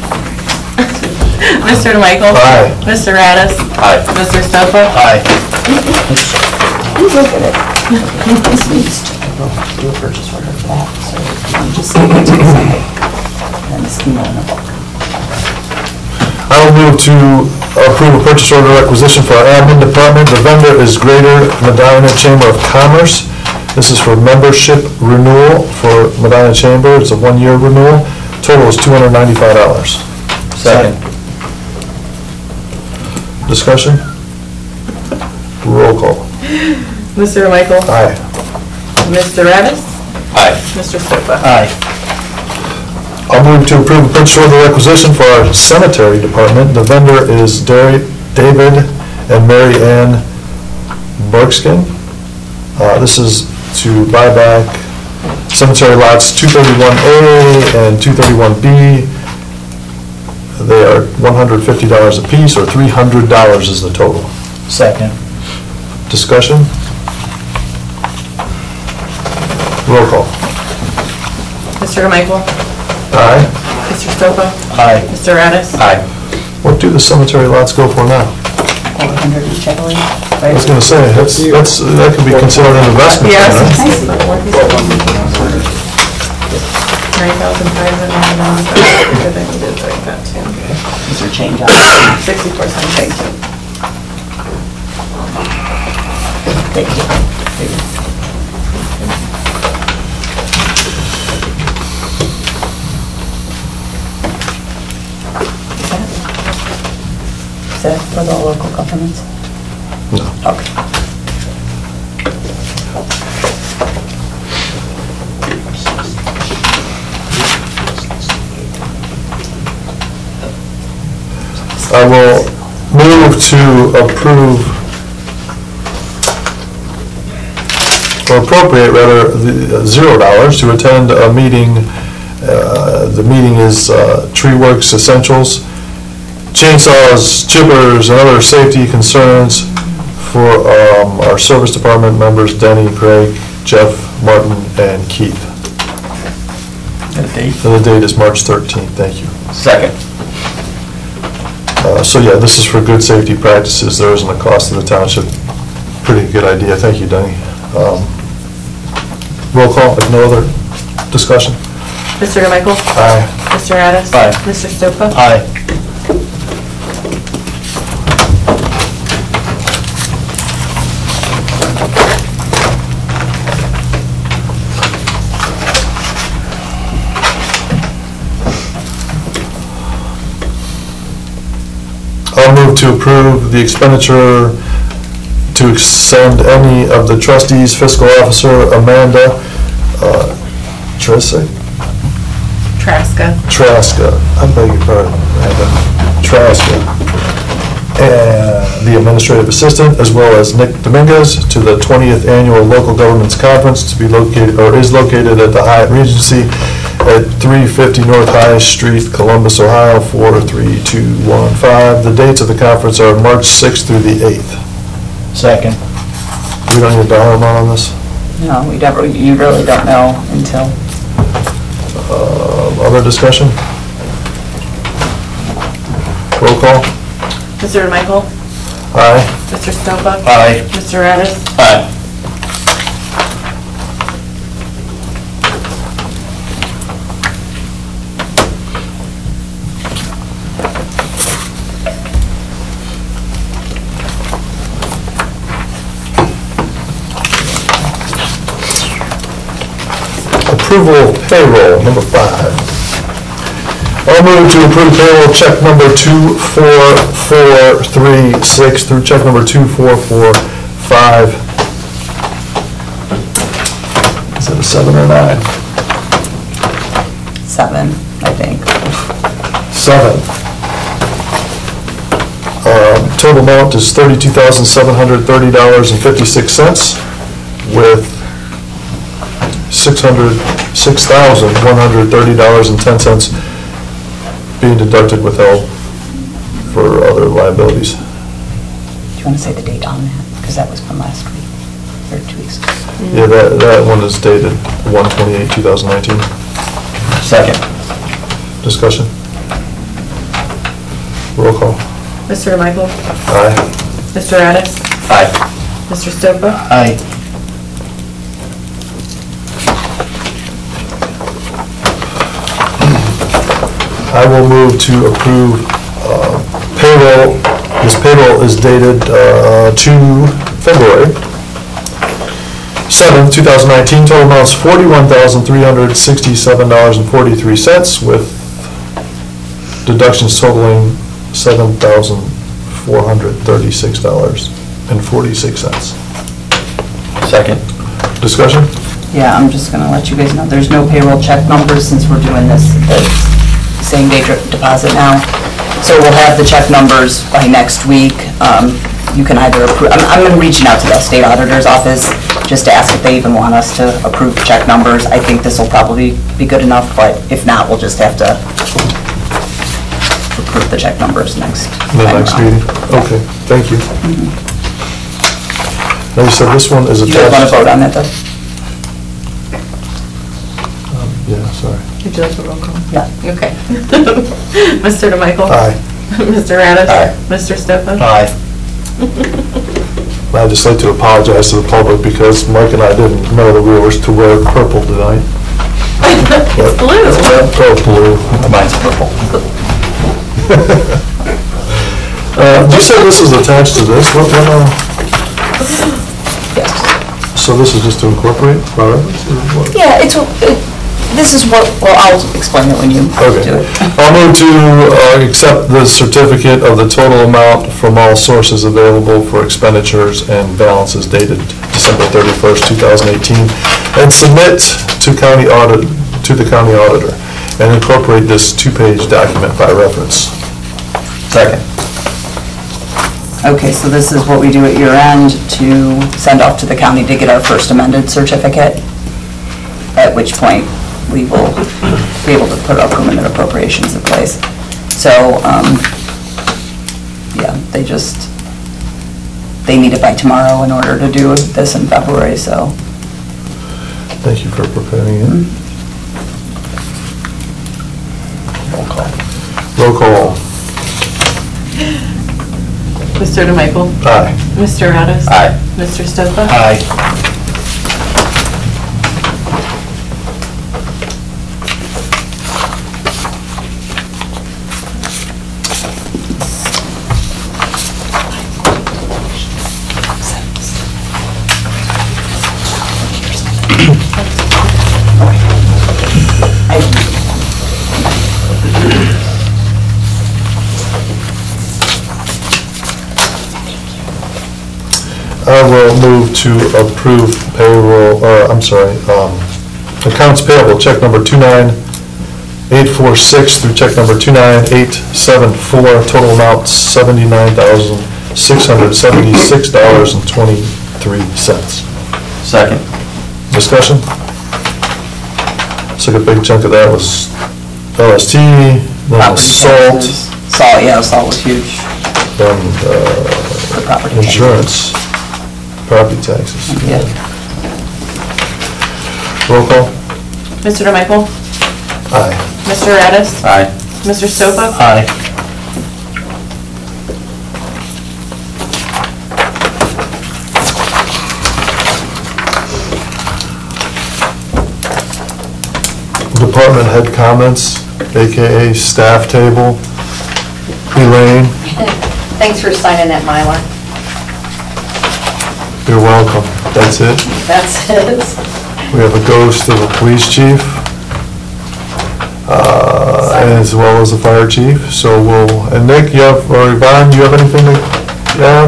Mister DeMichael? Aye. Mister Addis? Aye. Mister Stopa? Aye. Please look at it. This needs to do a purchase order for that, so I'm just saying it to the side. And this email in the book. I will move to approve a purchase order requisition for our admin department. The vendor is Greater Medina Chamber of Commerce. This is for membership renewal for Medina Chamber. It's a one-year renewal. Total is two hundred ninety-five dollars. Second. Discussion? Roll call. Mister DeMichael? Aye. Mister Addis? Aye. Mister Stopa? Aye. I'll move to approve a purchase order requisition for our cemetery department. The vendor is Derry- David and Mary Ann Bergskin. Uh, This is to buy back cemetery lots two thirty-one A and two thirty-one B. They are one hundred fifty dollars apiece, or three hundred dollars is the total. Second. Discussion? Roll call. Mister DeMichael? Aye. Mister Stopa? Aye. Mister Addis? Aye. What do the cemetery lots go for now? four hundred each, I believe. I was gonna say, that's, that's, that could be considered an investment. Yes. then, huh? nine thousand five hundred dollars. I think we did like that too. Is there change on it? sixty-four cents. Thank you. Thank you. Is that for the local governments? No. Okay. I will move to approve, or appropriate rather, the uh, zero dollars to attend a meeting. Uh, The meeting is uh, Tree Works Essentials, chainsaws, chippers, and other safety concerns for um, our service department members, Denny, Craig, Jeff, Martin, and Keith. Got a date? And the date is March thirteenth, thank you. Second. Uh, So yeah, this is for good safety practices. There isn't a cost to the township. Pretty good idea. Thank you, Denny. Um, Roll call, if no other discussion? Mister DeMichael? Aye. Mister Addis? Aye. Mister Stopa? Aye. I'll move to approve the expenditure to send any of the trustees, fiscal officer Amanda uh, Tresick? Traska. Traska, I beg your pardon, Amanda Traska, and the administrative assistant, as well as Nick Dominguez, to the twentieth Annual Local Governments Conference to be located, or is located at the Hyatt Regency at three fifty North High Street, Columbus, Ohio, four three two one five. The dates of the conference are March sixth through the eighth. Second. We don't need a dollar amount on this? No, we never, you really don't know until. Uh, Other discussion? Roll call? Mister DeMichael? Aye. Mister Stopa? Aye. Mister Addis? Aye. approval of payroll, number five. I'll move to approve payroll check number two four four three six through check number two four four five. Is it a seven or nine? Seven, I think. Seven. Um, Total amount is thirty-two thousand seven hundred thirty dollars and fifty-six cents, with six hundred, six thousand one hundred thirty dollars and ten cents being deducted withheld for other liabilities. Do you want to say the date on that? Because that was from last week, or two weeks ago. Yeah, that, that one is dated one twenty-eight, two thousand nineteen. Second. Discussion? Roll call. Mister DeMichael? Aye. Mister Addis? Aye. Mister Stopa? Aye. I will move to approve uh, payroll. This payroll is dated uh, to February seventh, two thousand nineteen. Total amount is forty-one thousand three hundred sixty-seven dollars and forty-three cents, with deductions totaling seven thousand four hundred thirty-six dollars and forty-six cents. Second. Discussion? Yeah, I'm just gonna let you guys know, there's no payroll check numbers since we're doing this, the same day direct deposit now. So we'll have the check numbers by next week. Um, You can either approve, I'm, I'm reaching out to the state auditor's office just to ask if they even want us to approve check numbers. I think this will probably be good enough, but if not, we'll just have to approve the check numbers next. The time next around. meeting? Okay, thank you. Now, you said this one is Do you guys want to attached. vote on it though? Um, Yeah, sorry. Would you like a roll call? Yeah. Okay. Mister DeMichael? Aye. Mister Addis? Aye. Mister Stopa? Aye. I'd just like to apologize to the public because Mike and I didn't know that we were to wear purple tonight. It's blue. Oh, blue. Mine's purple. Uh, You said this is attached to this, what, what, uh, Yes. so this is just to incorporate by reference? or what? Yeah, it's, it- this is what, well, I'll explain it when you Okay. do it. I'll move to uh, accept the certificate of the total amount from all sources available for expenditures and balances dated December thirty-first, two thousand eighteen, and submit to county audit, to the county auditor, and incorporate this two-page document by reference. Second. Okay, so this is what we do at year end to send off to the county to get our first amended certificate, at which point we will be able to put our permanent appropriations in place. So, um, yeah, they just, they need it by tomorrow in order to do this in February, so. Thank you for preparing it. Roll call. Roll call. Mister DeMichael? Aye. Mister Addis? Aye. Mister Stopa? Aye. I will move to approve payroll, or, I'm sorry, um, accounts payable, check number two nine eight four six through check number two nine eight seven four, total amount seventy-nine thousand six hundred seventy-six dollars and twenty-three cents. Second. Discussion? Looks like a big chunk of that was L S T, then the Property salt, taxes. Salt, yeah, salt was huge. then The uh, property taxes. insurance, property taxes. Yeah. Roll call? Mister DeMichael? Aye. Mister Addis? Aye. Mister Stopa? Aye. Department head comments, A K A staff table. Elaine, Thanks for signing that Mylar. you're welcome. That's it? That's it. We have a ghost of a police chief, uh, as well as a fire chief. So we'll, and Nick, you have, or Yvonne, do you have anything to add?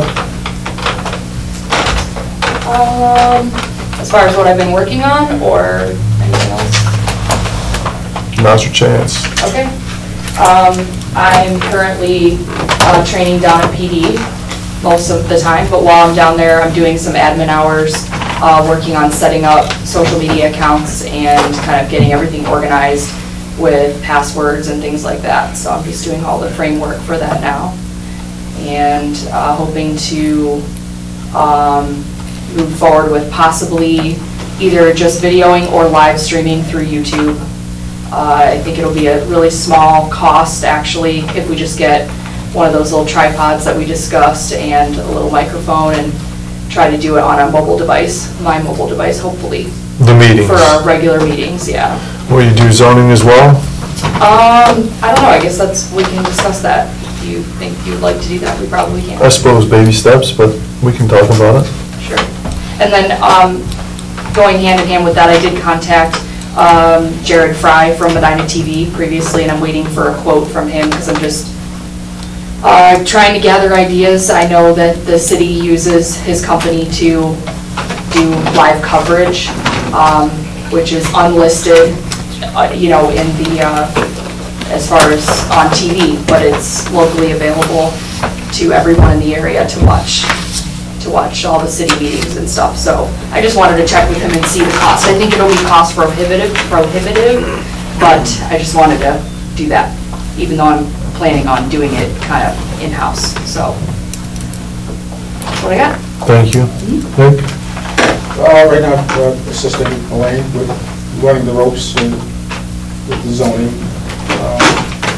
Um, as far as what I've been working on, or anything else? Now's your chance. Okay. Um, I'm currently uh, training down at P D most of the time, but while I'm down there, I'm doing some admin hours, uh, working on setting up social media accounts and kind of getting everything organized with passwords and things like that. So I'm just doing all the framework for that now, and uh, hoping to um, move forward with possibly either just videoing or live streaming through YouTube. Uh, I think it'll be a really small cost, actually, if we just get one of those little tripods that we discussed and a little microphone and try to do it on a mobile device, my mobile device, hopefully. The meetings. For our regular meetings, yeah. Will you do zoning as well? Um, I don't know, I guess that's, we can discuss that. If you think you'd like to do that, we probably can. I suppose baby steps, but we can talk about it. Sure. And then, um, going hand in hand with that, I did contact um, Jared Fry from Medina T V previously, and I'm waiting for a quote from him because I'm just uh, trying to gather ideas. I know that the city uses his company to do live coverage, um, which is unlisted, uh, you know, in the, uh, as far as on T V, but it's locally available to everyone in the area to watch. to watch all the city meetings and stuff, so I just wanted to check with him and see the cost. I think it'll be cost prohibitive, prohibitive, but I just wanted to do that, even though I'm planning on doing it kind of in-house, so. That's what I got. Thank you. Nick? Uh, right now, uh, assisting Elaine with running the ropes and with the zoning. Um,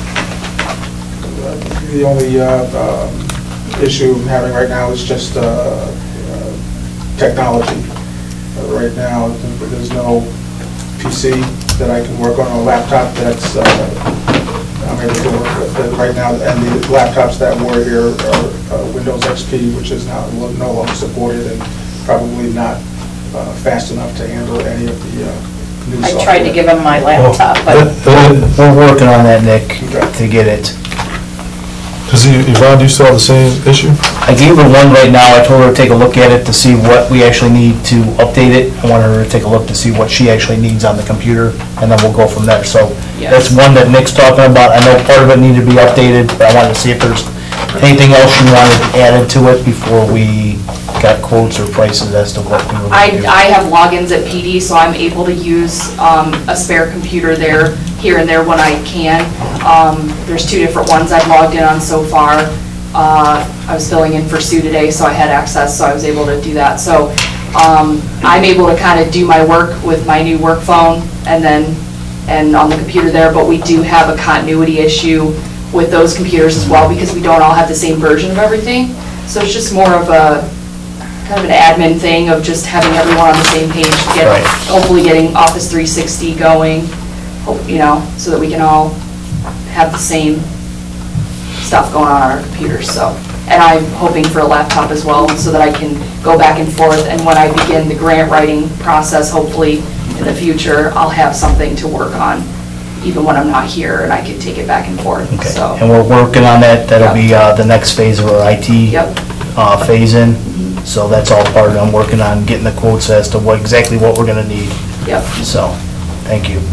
The only uh, um, issue I'm having right now is just uh, uh, technology. Uh, Right now, there's no P C that I can work on, a laptop that's uh, I'm able to work with. But right now, and the laptops that were here are uh, Windows X P, which is now no longer supported and probably not uh, fast enough to handle any of the uh, new I software. tried to give him my laptop, but We're working on that, Nick, to get it. Does Yvonne, do you still have the same issue? I gave her one right now. I told her to take a look at it to see what we actually need to update it. I want her to take a look to see what she actually needs on the computer, and then we'll go from there. So that's one that Nick's talking about. I know part of it needed to be updated, but I wanted to see if there's anything else you wanted added to it before we got quotes or prices as to what we were I, going to do. I have logins at P D, so I'm able to use um, a spare computer there, here and there when I can. Um, There's two different ones I've logged in on so far. Uh, I was filling in for Sue today, so I had access, so I was able to do that. So um, I'm able to kind of do my work with my new work phone and then, and on the computer there, but we do have a continuity issue with those computers as well because we don't all have the same version of everything. So it's just more of a, kind of an admin thing of just having everyone on the same page to get, Right. hopefully getting Office three sixty going, hope- you know, so that we can all have the same stuff going on on our computers, so. And I'm hoping for a laptop as well, so that I can go back and forth, and when I begin the grant writing process, hopefully in the future, I'll have something to work on, even when I'm not here, and I can take it back and forth, Okay. so. And we're working on that. That'll be uh, the next phase of our I T Yep. uh, phase in. So that's all part of it. I'm working on getting the quotes as to what, exactly what we're going to need. Yep. So, thank you.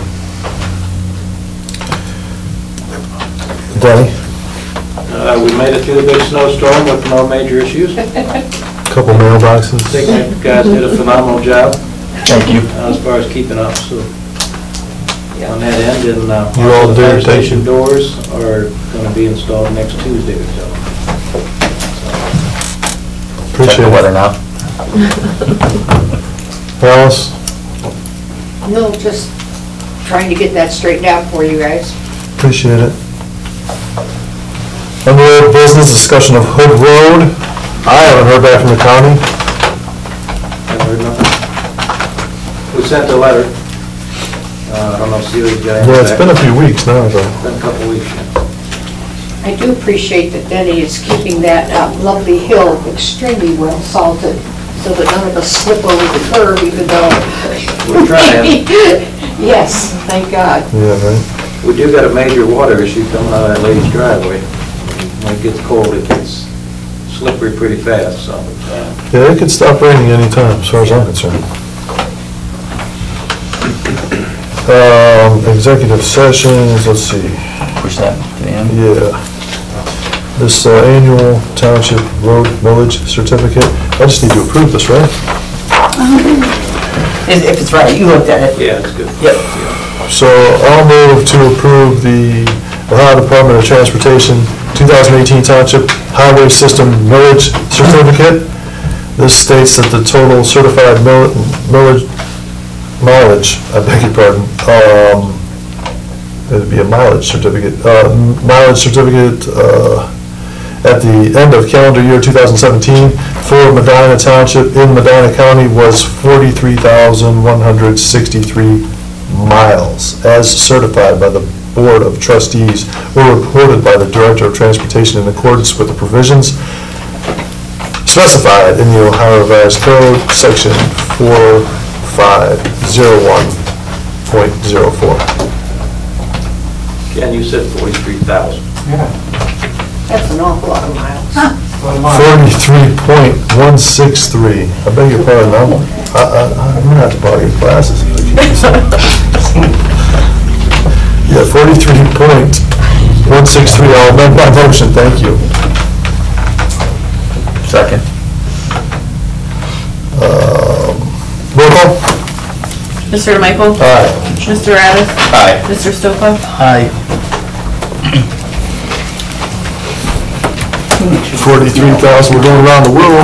Danny? Uh, We made it through the big snowstorm with no major issues. Couple mailboxes. I think you guys did a phenomenal job. Thank you. uh, As far as keeping up, so on that end, and uh, You all the did, fire thank station you. doors are going to be installed next Tuesday or so. Appreciate it. weather now. Alice? No, just trying to get that straightened out for you guys. Appreciate it. Under old business, discussion of Hood Road. I haven't heard back from the county. Haven't heard nothing. We sent a letter. Uh, I don't know if Celia's got it. Yeah, it's been a few weeks now, though. Been a couple weeks, yeah. I do appreciate that Denny is keeping that uh, lovely hill extremely well salted, so that none of us slip over the curb even though. We're trying. Yes, thank God. Yeah, right. We do got a major water issue coming out of that lady's driveway. When it gets cold, it gets slippery pretty fast, so. Yeah, it could stop raining anytime, as far as I'm concerned. Um, executive sessions, let's see. Push that to the end. Yeah. This uh, annual township road millage certificate, I just need to approve this, right? If if it's right, you looked at it. Yeah, it's good. Yep. So I'll move to approve the Ohio Department of Transportation two thousand eighteen Township Highway System Millage Certificate. This states that the total certified mill- millage, mileage, I beg your pardon, um, it'd be a mileage certificate, uh, mileage certificate, uh, at the end of calendar year two thousand seventeen for Medina Township in Medina County was forty-three thousand one hundred sixty-three miles, as certified by the Board of Trustees or reported by the Director of Transportation in accordance with the provisions specified in the Ohio Revised Code, Section four five zero one point zero four. Ken, you said forty-three thousand. That's an awful lot of miles. forty-three point one six three. I beg your pardon, I'm, I, I, I'm gonna have to borrow your glasses. Yeah, forty-three point one six three, I'll amend my motion, thank you. Second. Um, Roll call? Mister Michael? Aye. Mister Addis? Aye. Mister Stofa? Aye. forty-three thousand, we're going around the world.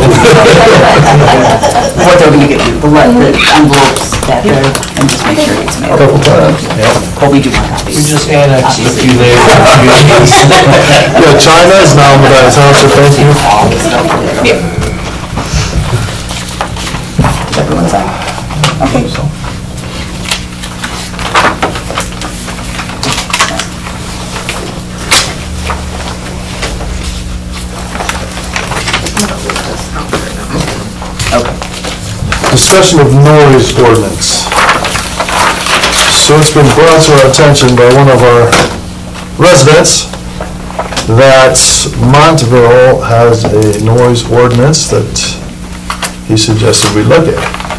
What they're gonna get you, the le- the envelopes back there, and just make sure it's mailed. Couple times. But we do want copies. We just annexed a few there. Yeah, China is now Medina Township, thank you. Everyone sign? Okay. Discussion of noise ordinance. So it's been brought to our attention by one of our residents that Montville has a noise ordinance that he suggested we look at.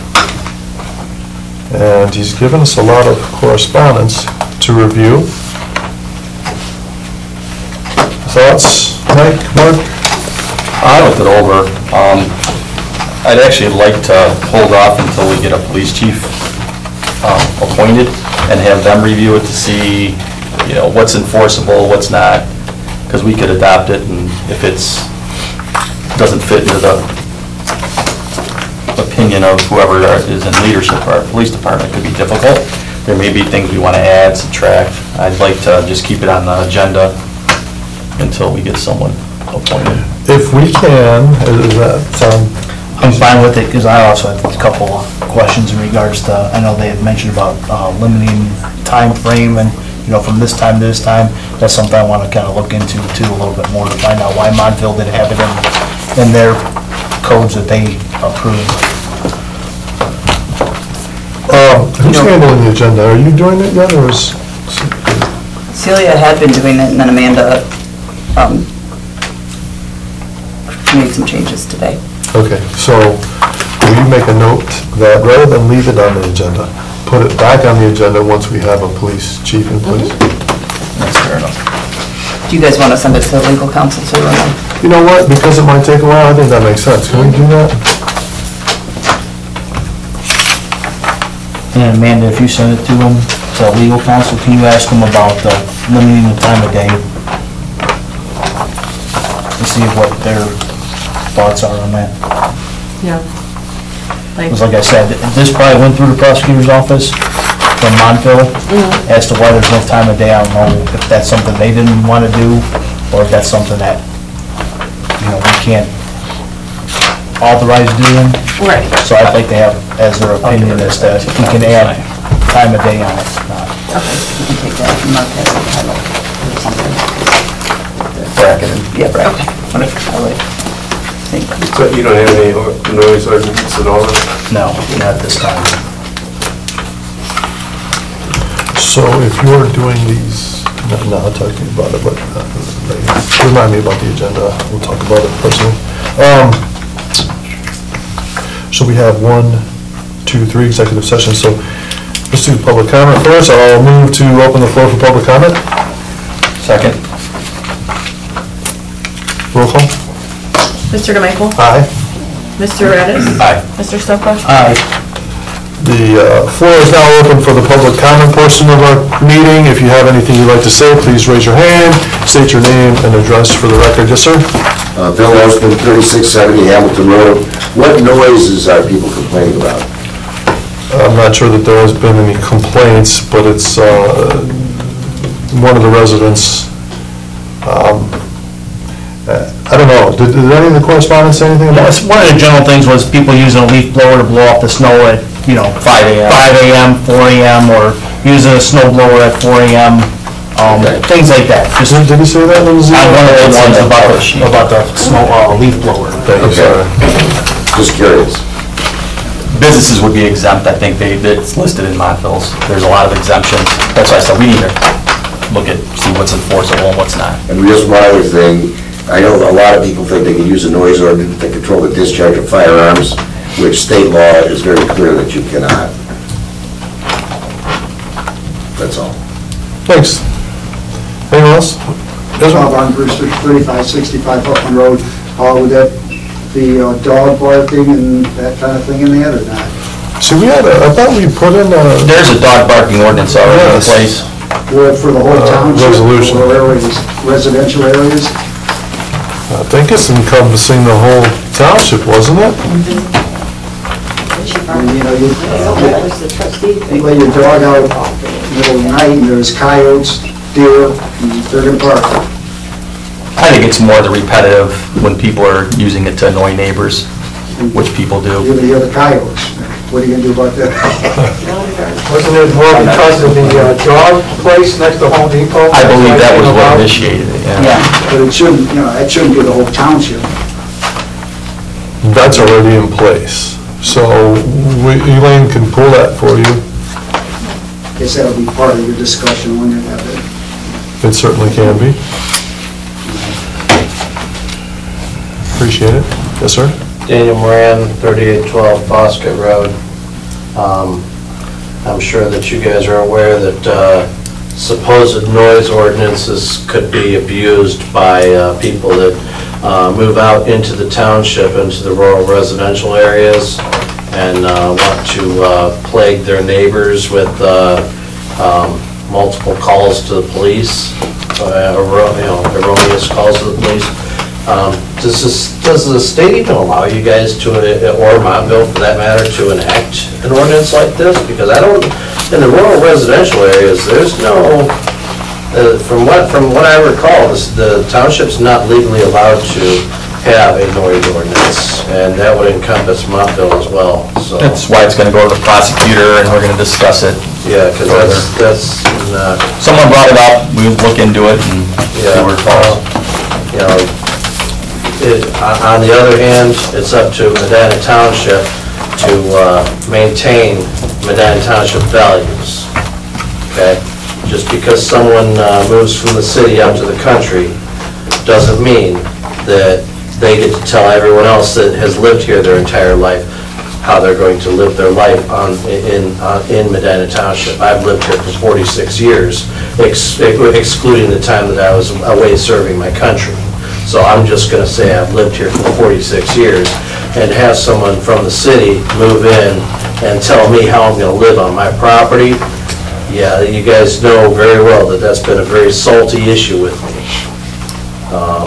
And he's given us a lot of correspondence to review. Thoughts, Mike, Mark? I looked it over. Um, I'd actually like to hold off until we get a police chief um, appointed and have them review it to see, you know, what's enforceable, what's not, because we could adopt it, and if it's, doesn't fit into the opinion of whoever is in leadership of our police department, it could be difficult. There may be things we want to add, subtract. I'd like to just keep it on the agenda until we get someone appointed. If we can, does that sound? I'm fine with it, because I also had a couple of questions in regards to, I know they had mentioned about uh, limiting time frame and, you know, from this time to this time. That's something I want to kind of look into too, a little bit more to find out why Montville didn't have it in, in their codes that they approved. Uh, Who's handling the agenda? Are you doing it yet, or is? Celia had been doing it, and then Amanda um, made some changes today. Okay, so will you make a note that rather than leave it on the agenda, put it back on the agenda once we have a police chief in place? That's fair enough. Do you guys want to send it to legal counsel too, or no? You know what, because it might take a while, I think that makes sense. Can we do that? And Amanda, if you send it to them, to legal counsel, can you ask them about uh, limiting the time of day? And see what their thoughts are on that. Yeah. Because like I said, this probably went through the prosecutor's office from Montville as to why there's no time of day. I don't know if that's something they didn't want to do, or if that's something that, you know, we can't authorize doing. Right. So I'd like to have as their opinion as to if we can add time of day on it. Okay, you can take that and mark that as a title or something. Bracketed. Yeah, right. All right. think. So you don't have any or- noise ordinance at all? No, not this time. So if you're doing these, no, no, I'll talk to you about it, but uh, remind me about the agenda, we'll talk about it personally. Um, So we have one, two, three executive sessions, so let's do public comment first. I'll move to open the floor for public comment. Second. Roll call. Mister DeMichael? Aye. Mister Radis? Aye. Mister Stokoe? Aye. The uh, floor is now open for the public comment portion of our meeting. If you have anything you'd like to say, please raise your hand, state your name and address for the record. Yes, sir? Uh, Bill Osmond, thirty-six seventy Hamilton Road. What noises are people complaining about? I'm not sure that there has been any complaints, but it's uh, one of the residents. um, uh, I don't know, did did any of the correspondents say anything about Well, it? it's- One of the general things was people using a leaf blower to blow off the snow at, you know, five A M. five A M, four A M, or using a snow blower at four A M, um, things like that. Just Did he say that? on one of the ones about the, about the snow, uh, leaf blower. Thank you, sir. Just curious. Businesses would be exempt, I think they, it's listed in Montville's. There's a lot of exemptions. That's why I said we need to look at, see what's enforceable and what's not. And just one other thing, I know a lot of people think they can use a noise ordinance to control the discharge of firearms, which state law is very clear that you cannot. That's all. Thanks. Anyone else? Bob on Brewster, thirty-five sixty-five Upland Road. Uh, Would that be uh, dog barking and that kind of thing in there or not? See, we had a, I thought we put in a... There's a dog barking ordinance already in Yes. place. Or for the whole Uh, township? resolution. Or areas, residential areas? I think it's encompassing the whole township, wasn't it? And, you know, you you let your dog out in the middle of the night and there's coyotes, deer, and they're gonna bark. I think it's more the repetitive when people are using it to annoy neighbors, which people do. You're gonna hear the coyotes. What are you gonna do about that? Wasn't it more because of the uh, dog place next to Home Depot? I believe that was what initiated it, yeah. But it shouldn't, you know, it shouldn't be the whole township. That's already in place. So we- Elaine can pull that for you. Guess that'll be part of your discussion when you have it. It certainly can be. Appreciate it. Yes, sir? Daniel Moran, thirty-eight twelve Foskett Road. Um, I'm sure that you guys are aware that uh, supposed noise ordinances could be abused by uh, people that uh, move out into the township, into the rural residential areas, and uh, want to uh, plague their neighbors with uh, um, multiple calls to the police, uh, erro- you know, erroneous calls to the police. Um, Does this, does the state even allow you guys to, uh, or Montville for that matter, to enact an ordinance like this? Because I don't, in the rural residential areas, there's no, uh, from what, from what I recall, this- the township's not legally allowed to have a noise ordinance, and that would encompass Montville as well, so. That's why it's gonna go to the prosecutor and we're gonna discuss it. Yeah, because that's, that's not, Someone brought it up, we would look into it and see yeah, where it falls. you know, it, on on the other hand, it's up to Medina Township to uh, maintain Medina Township values, okay? Just because someone uh, moves from the city out to the country doesn't mean that they get to tell everyone else that has lived here their entire life how they're going to live their life on, in, uh, in Medina Township. I've lived here for forty-six years, ex- excluding the time that I was away serving my country. So I'm just gonna say I've lived here for forty-six years, and have someone from the city move in and tell me how I'm gonna live on my property. Yeah, you guys know very well that that's been a very salty issue with me. Um,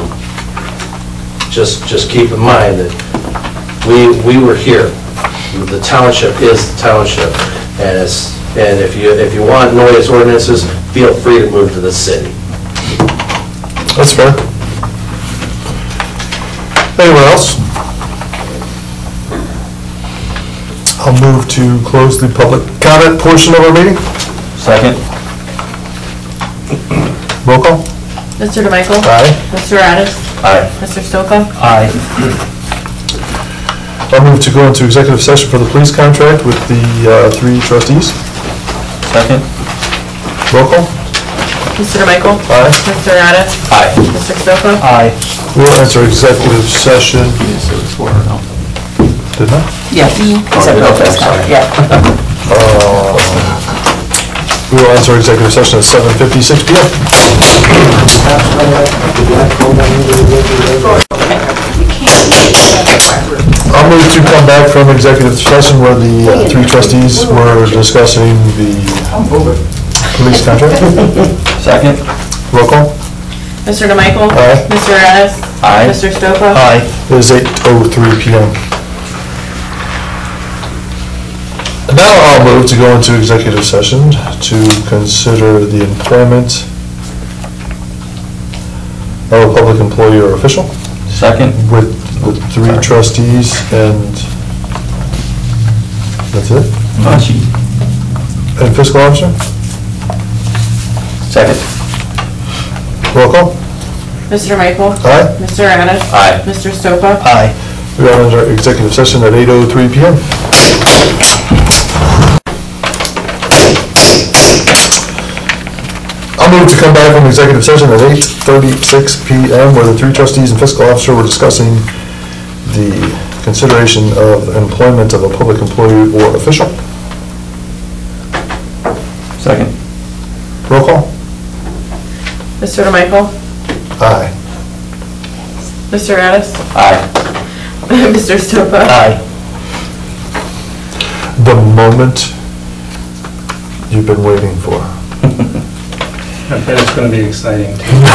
Just, just keep in mind that we, we were here. The township is the township, and it's, and if you, if you want noise ordinances, feel free to move to the city. That's fair. Anyone else? I'll move to close the public comment portion of our meeting. Second. Roll call? Mister DeMichael? Aye. Mister Radis? Aye. Mister Stokoe? Aye. I'll move to go into executive session for the police contract with the uh, three trustees. Second. Roll call. Mister Michael? Aye. Mister Addis? Aye. Mister Stofa? Aye. We'll enter executive session. Did not? Yeah. Except for this time, yeah. Uh, We will enter executive session at seven fifty-six p m I'll move to come back from executive session where the uh, three trustees were discussing the police contract. Second. Roll call. Mister DeMichael? Aye. Mister Addis? Aye. Mister Stofa? Aye. It is eight oh three p m And now I'll move to go into executive session to consider the employment of a public employee or official. Second. With the three trustees and that's it? Machi. And fiscal officer? Second. Roll call. Mister Michael? Aye. Mister Addis? Aye. Mister Stofa? Aye. We are under executive session at eight oh three p m I'll move to come back from executive session at eight thirty-six p m where the three trustees and fiscal officer were discussing the consideration of employment of a public employee or official. Second. Roll call. Mister DeMichael? Aye. Mister Addis? Aye. Mister Stofa? Aye. The moment you've been waiting for. I bet it's going to be exciting.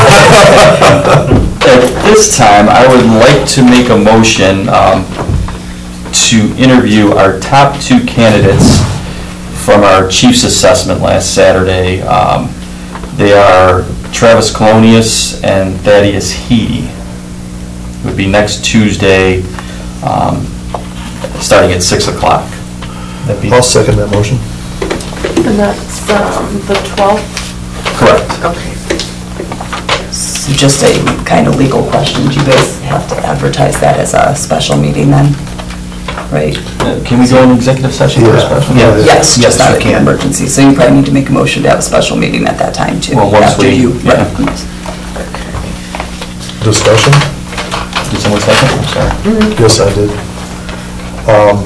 At this time, I would like to make a motion um, to interview our top two candidates from our chief's assessment last Saturday. Um, They are Travis Colonius and Thaddeus Heedy. It would be next Tuesday, um, starting at six o'clock. That'd be I'll second that motion. And that's um, the twelfth? correct. Okay. So just a kind of legal question, do you guys have to advertise that as a special meeting then? Right? Uh, Can we go into executive session for a special? Yeah. Yes, Yes, just not you an can. emergency, so you probably need to make a motion to have a special meeting at that time too. Well, once after we- you- yeah. right. Discussion? Did someone second? I'm sorry. Yes, I did. Um,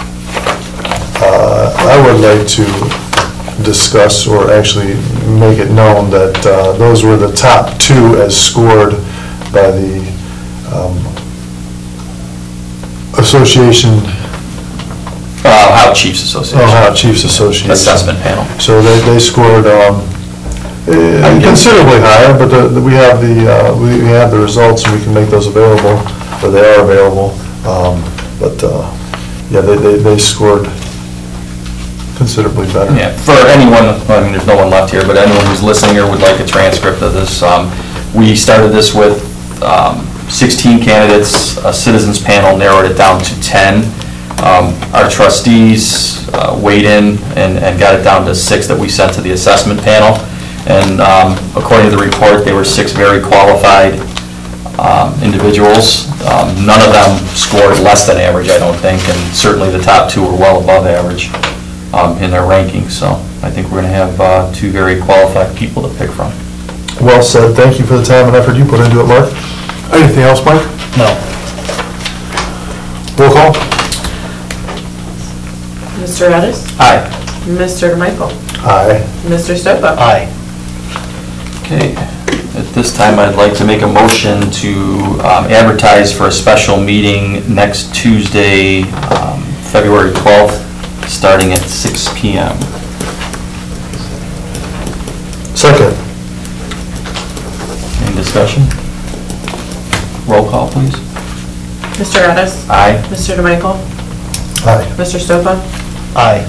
uh, I would like to discuss, or actually make it known that uh, those were the top two as scored by the um, association, Uh, Ohio Chiefs Association. Ohio Chiefs Association. Assessment panel. So they, they scored um, eh, considerably higher, but the- the- we have the, uh, we we have the results, and we can make those available, or they are available. Um, But, uh, yeah, they, they they scored considerably better. Yeah, for anyone, I mean, there's no one left here, but anyone who's listening or would like a transcript of this, um, we started this with um, sixteen candidates, a citizens panel narrowed it down to ten. Um, Our trustees uh, weighed in and and got it down to six that we sent to the assessment panel. And um, according to the report, they were six very qualified um, individuals. Um, None of them scored less than average, I don't think, and certainly the top two were well above average um, in their rankings. So I think we're going to have uh, two very qualified people to pick from. Well said. Thank you for the time and effort you put into it, Mark. Anything else, Mike? No. Roll call. Mister Addis? Aye. Mister DeMichael? Aye. Mister Stofa? Aye. Okay. At this time, I'd like to make a motion to um, advertise for a special meeting next Tuesday, um, February twelfth, starting at six p m Second. Any discussion? Roll call, please. Mister Addis? Aye. Mister DeMichael? Aye. Mister Stofa? Aye.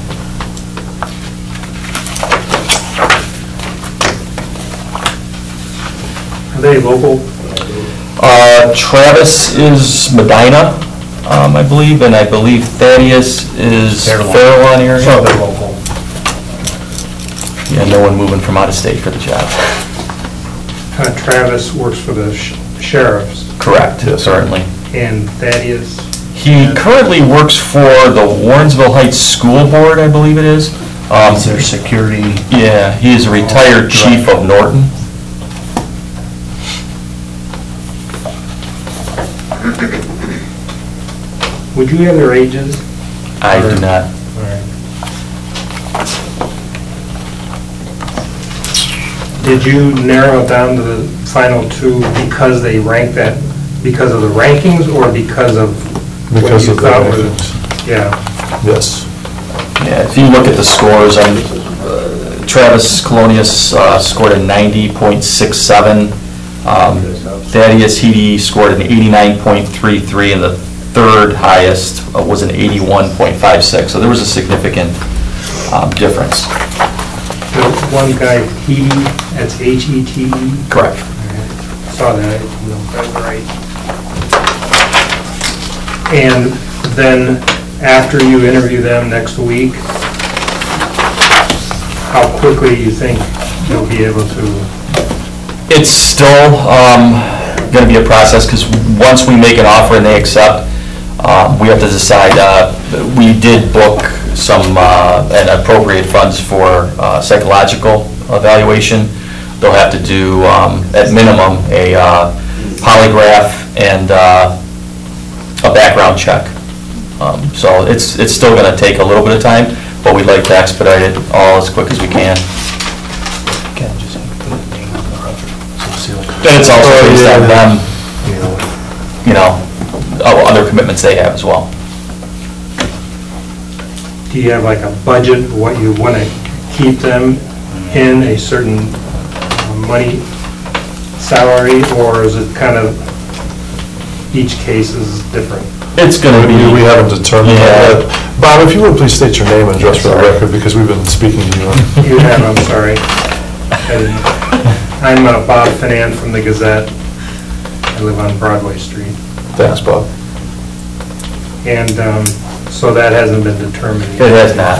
Are they local? Uh, Travis is Medina, um, I believe, and I believe Thaddeus is Fairlawn. Fairlawn area. So they're local. Yeah, no one moving from out of state for the job. Uh, Travis works for the sh- sheriffs, Correct, certainly. and Thaddeus, He currently works for the Warrensville Heights School Board, I believe it is. Um, Is there security? Yeah, he is a retired chief of Norton. Would you have their ages? I do not. All right. Did you narrow it down to the final two because they rank that, because of the rankings or because of what Because you of the thought were? rankings. Yeah. Yes. Yeah, if you look at the scores, um, uh, Travis Colonius uh, scored a ninety point six seven. Um, Thaddeus Heedy scored an eighty-nine point three three, and the third highest uh, was an eighty-one point five six. So there was a significant um, difference. The one guy, Heedy, that's H E T E? Correct. Saw that, no, that's right. And then, after you interview them next week, how quickly you think you'll be able to? It's still um, going to be a process, because once we make an offer and they accept, um, we have to decide. Uh, we did book some uh, and appropriate funds for uh, psychological evaluation. They'll have to do, um, at minimum, a uh, polygraph and uh, a background check. Um, So it's, it's still going to take a little bit of time, but we'd like to expedite it all as quick as we can. And it's also based on them, you know, o- other commitments they have as well. Do you have like a budget, what you want to keep them in, a certain uh, money salary, or is it kind of, each case is different? It's going to be... We haven't determined that Yeah. yet. Bob, if you would please state your name and address for the record, because we've been speaking to you. You have, I'm sorry. I didn't- I'm uh, Bob Finan from the Gazette. I live on Broadway Street. Thanks, Bob. And um, so that hasn't been determined It yet. has not.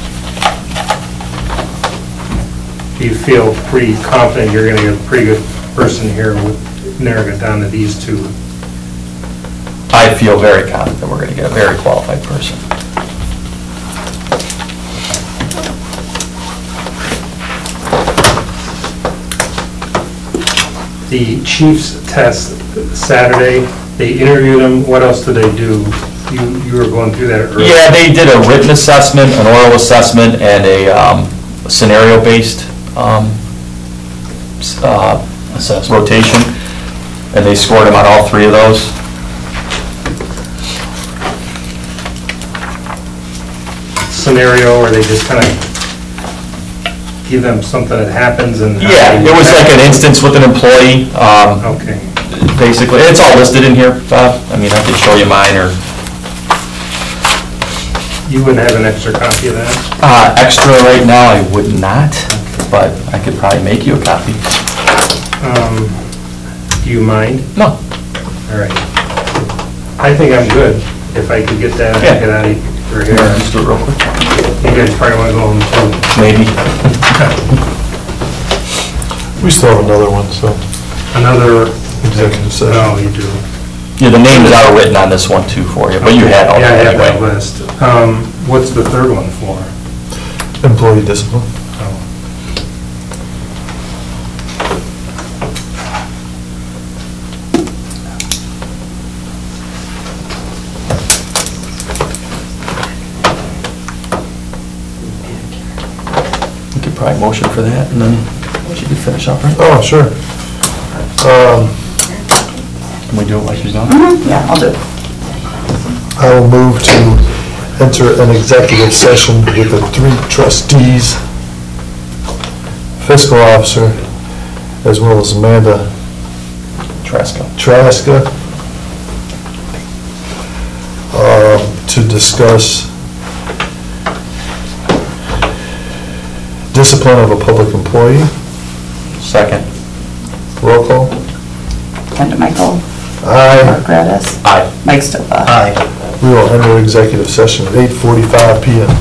Do you feel pretty confident you're going to get a pretty good person here with narrowing it down to these two? I feel very confident we're going to get a very qualified person. The chief's test Saturday, they interviewed him, what else did they do? You you were going through that earlier. Yeah, they did a written assessment, an oral assessment, and a um, scenario-based um, s- uh, rotation, and they scored him on all three of those. Scenario, or they just kind of give them something that happens and... Yeah, it was like an instance with an employee. um, Okay. Basically, it's all listed in here, Bob. I mean, I could show you mine, or You wouldn't have an extra copy of that? uh, extra right now, I would not, but I could probably make you a copy. Um, Do you mind? No. All right. I think I'm good, if I could get that, and Yeah. get out of your hair. Just do it real quick. You guys probably want to go home too. Maybe. We still have another one, so. Another... Executive session. No, you do. Yeah, the names are written on this one too for you, but you had all Yeah, I that have that anyway. list. Um, What's the third one for? Employee discipline. Oh. We could probably motion for that, and then she could finish up, right? Oh, sure. Um, Can we do it while she's gone? Yeah, I'll do it. I will move to enter an executive session with the three trustees, fiscal officer, as well as Amanda Trasko. Traska, um, to discuss discipline of a public employee. Second. Roll call. Linda Michael. Aye. Mark Gradis. Aye. Mike Stopa. Aye. We will enter executive session at eight forty-five p m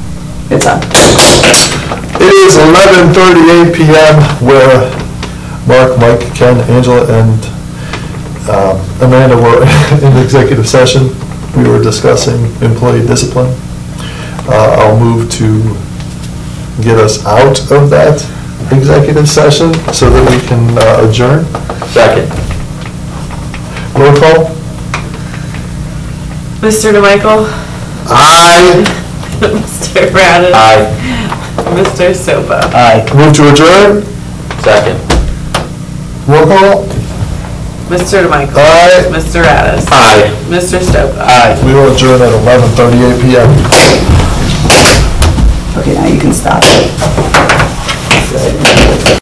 It's on. It is eleven thirty-eight p m where Mark, Mike, Ken, Angela, and um, Amanda were in executive session. We were discussing employee discipline. Uh, I'll move to get us out of that executive session so that we can uh, adjourn. Second. Roll call? Mister DeMichael? Aye. Mister Radis? Aye. Mister Sopa? Aye. Move to adjourn? Second. Roll call? Mister DeMichael? Aye. Mister Radis? Aye. Mister Stopa? Aye. We will adjourn at eleven thirty-eight p m Okay, now you can stop it.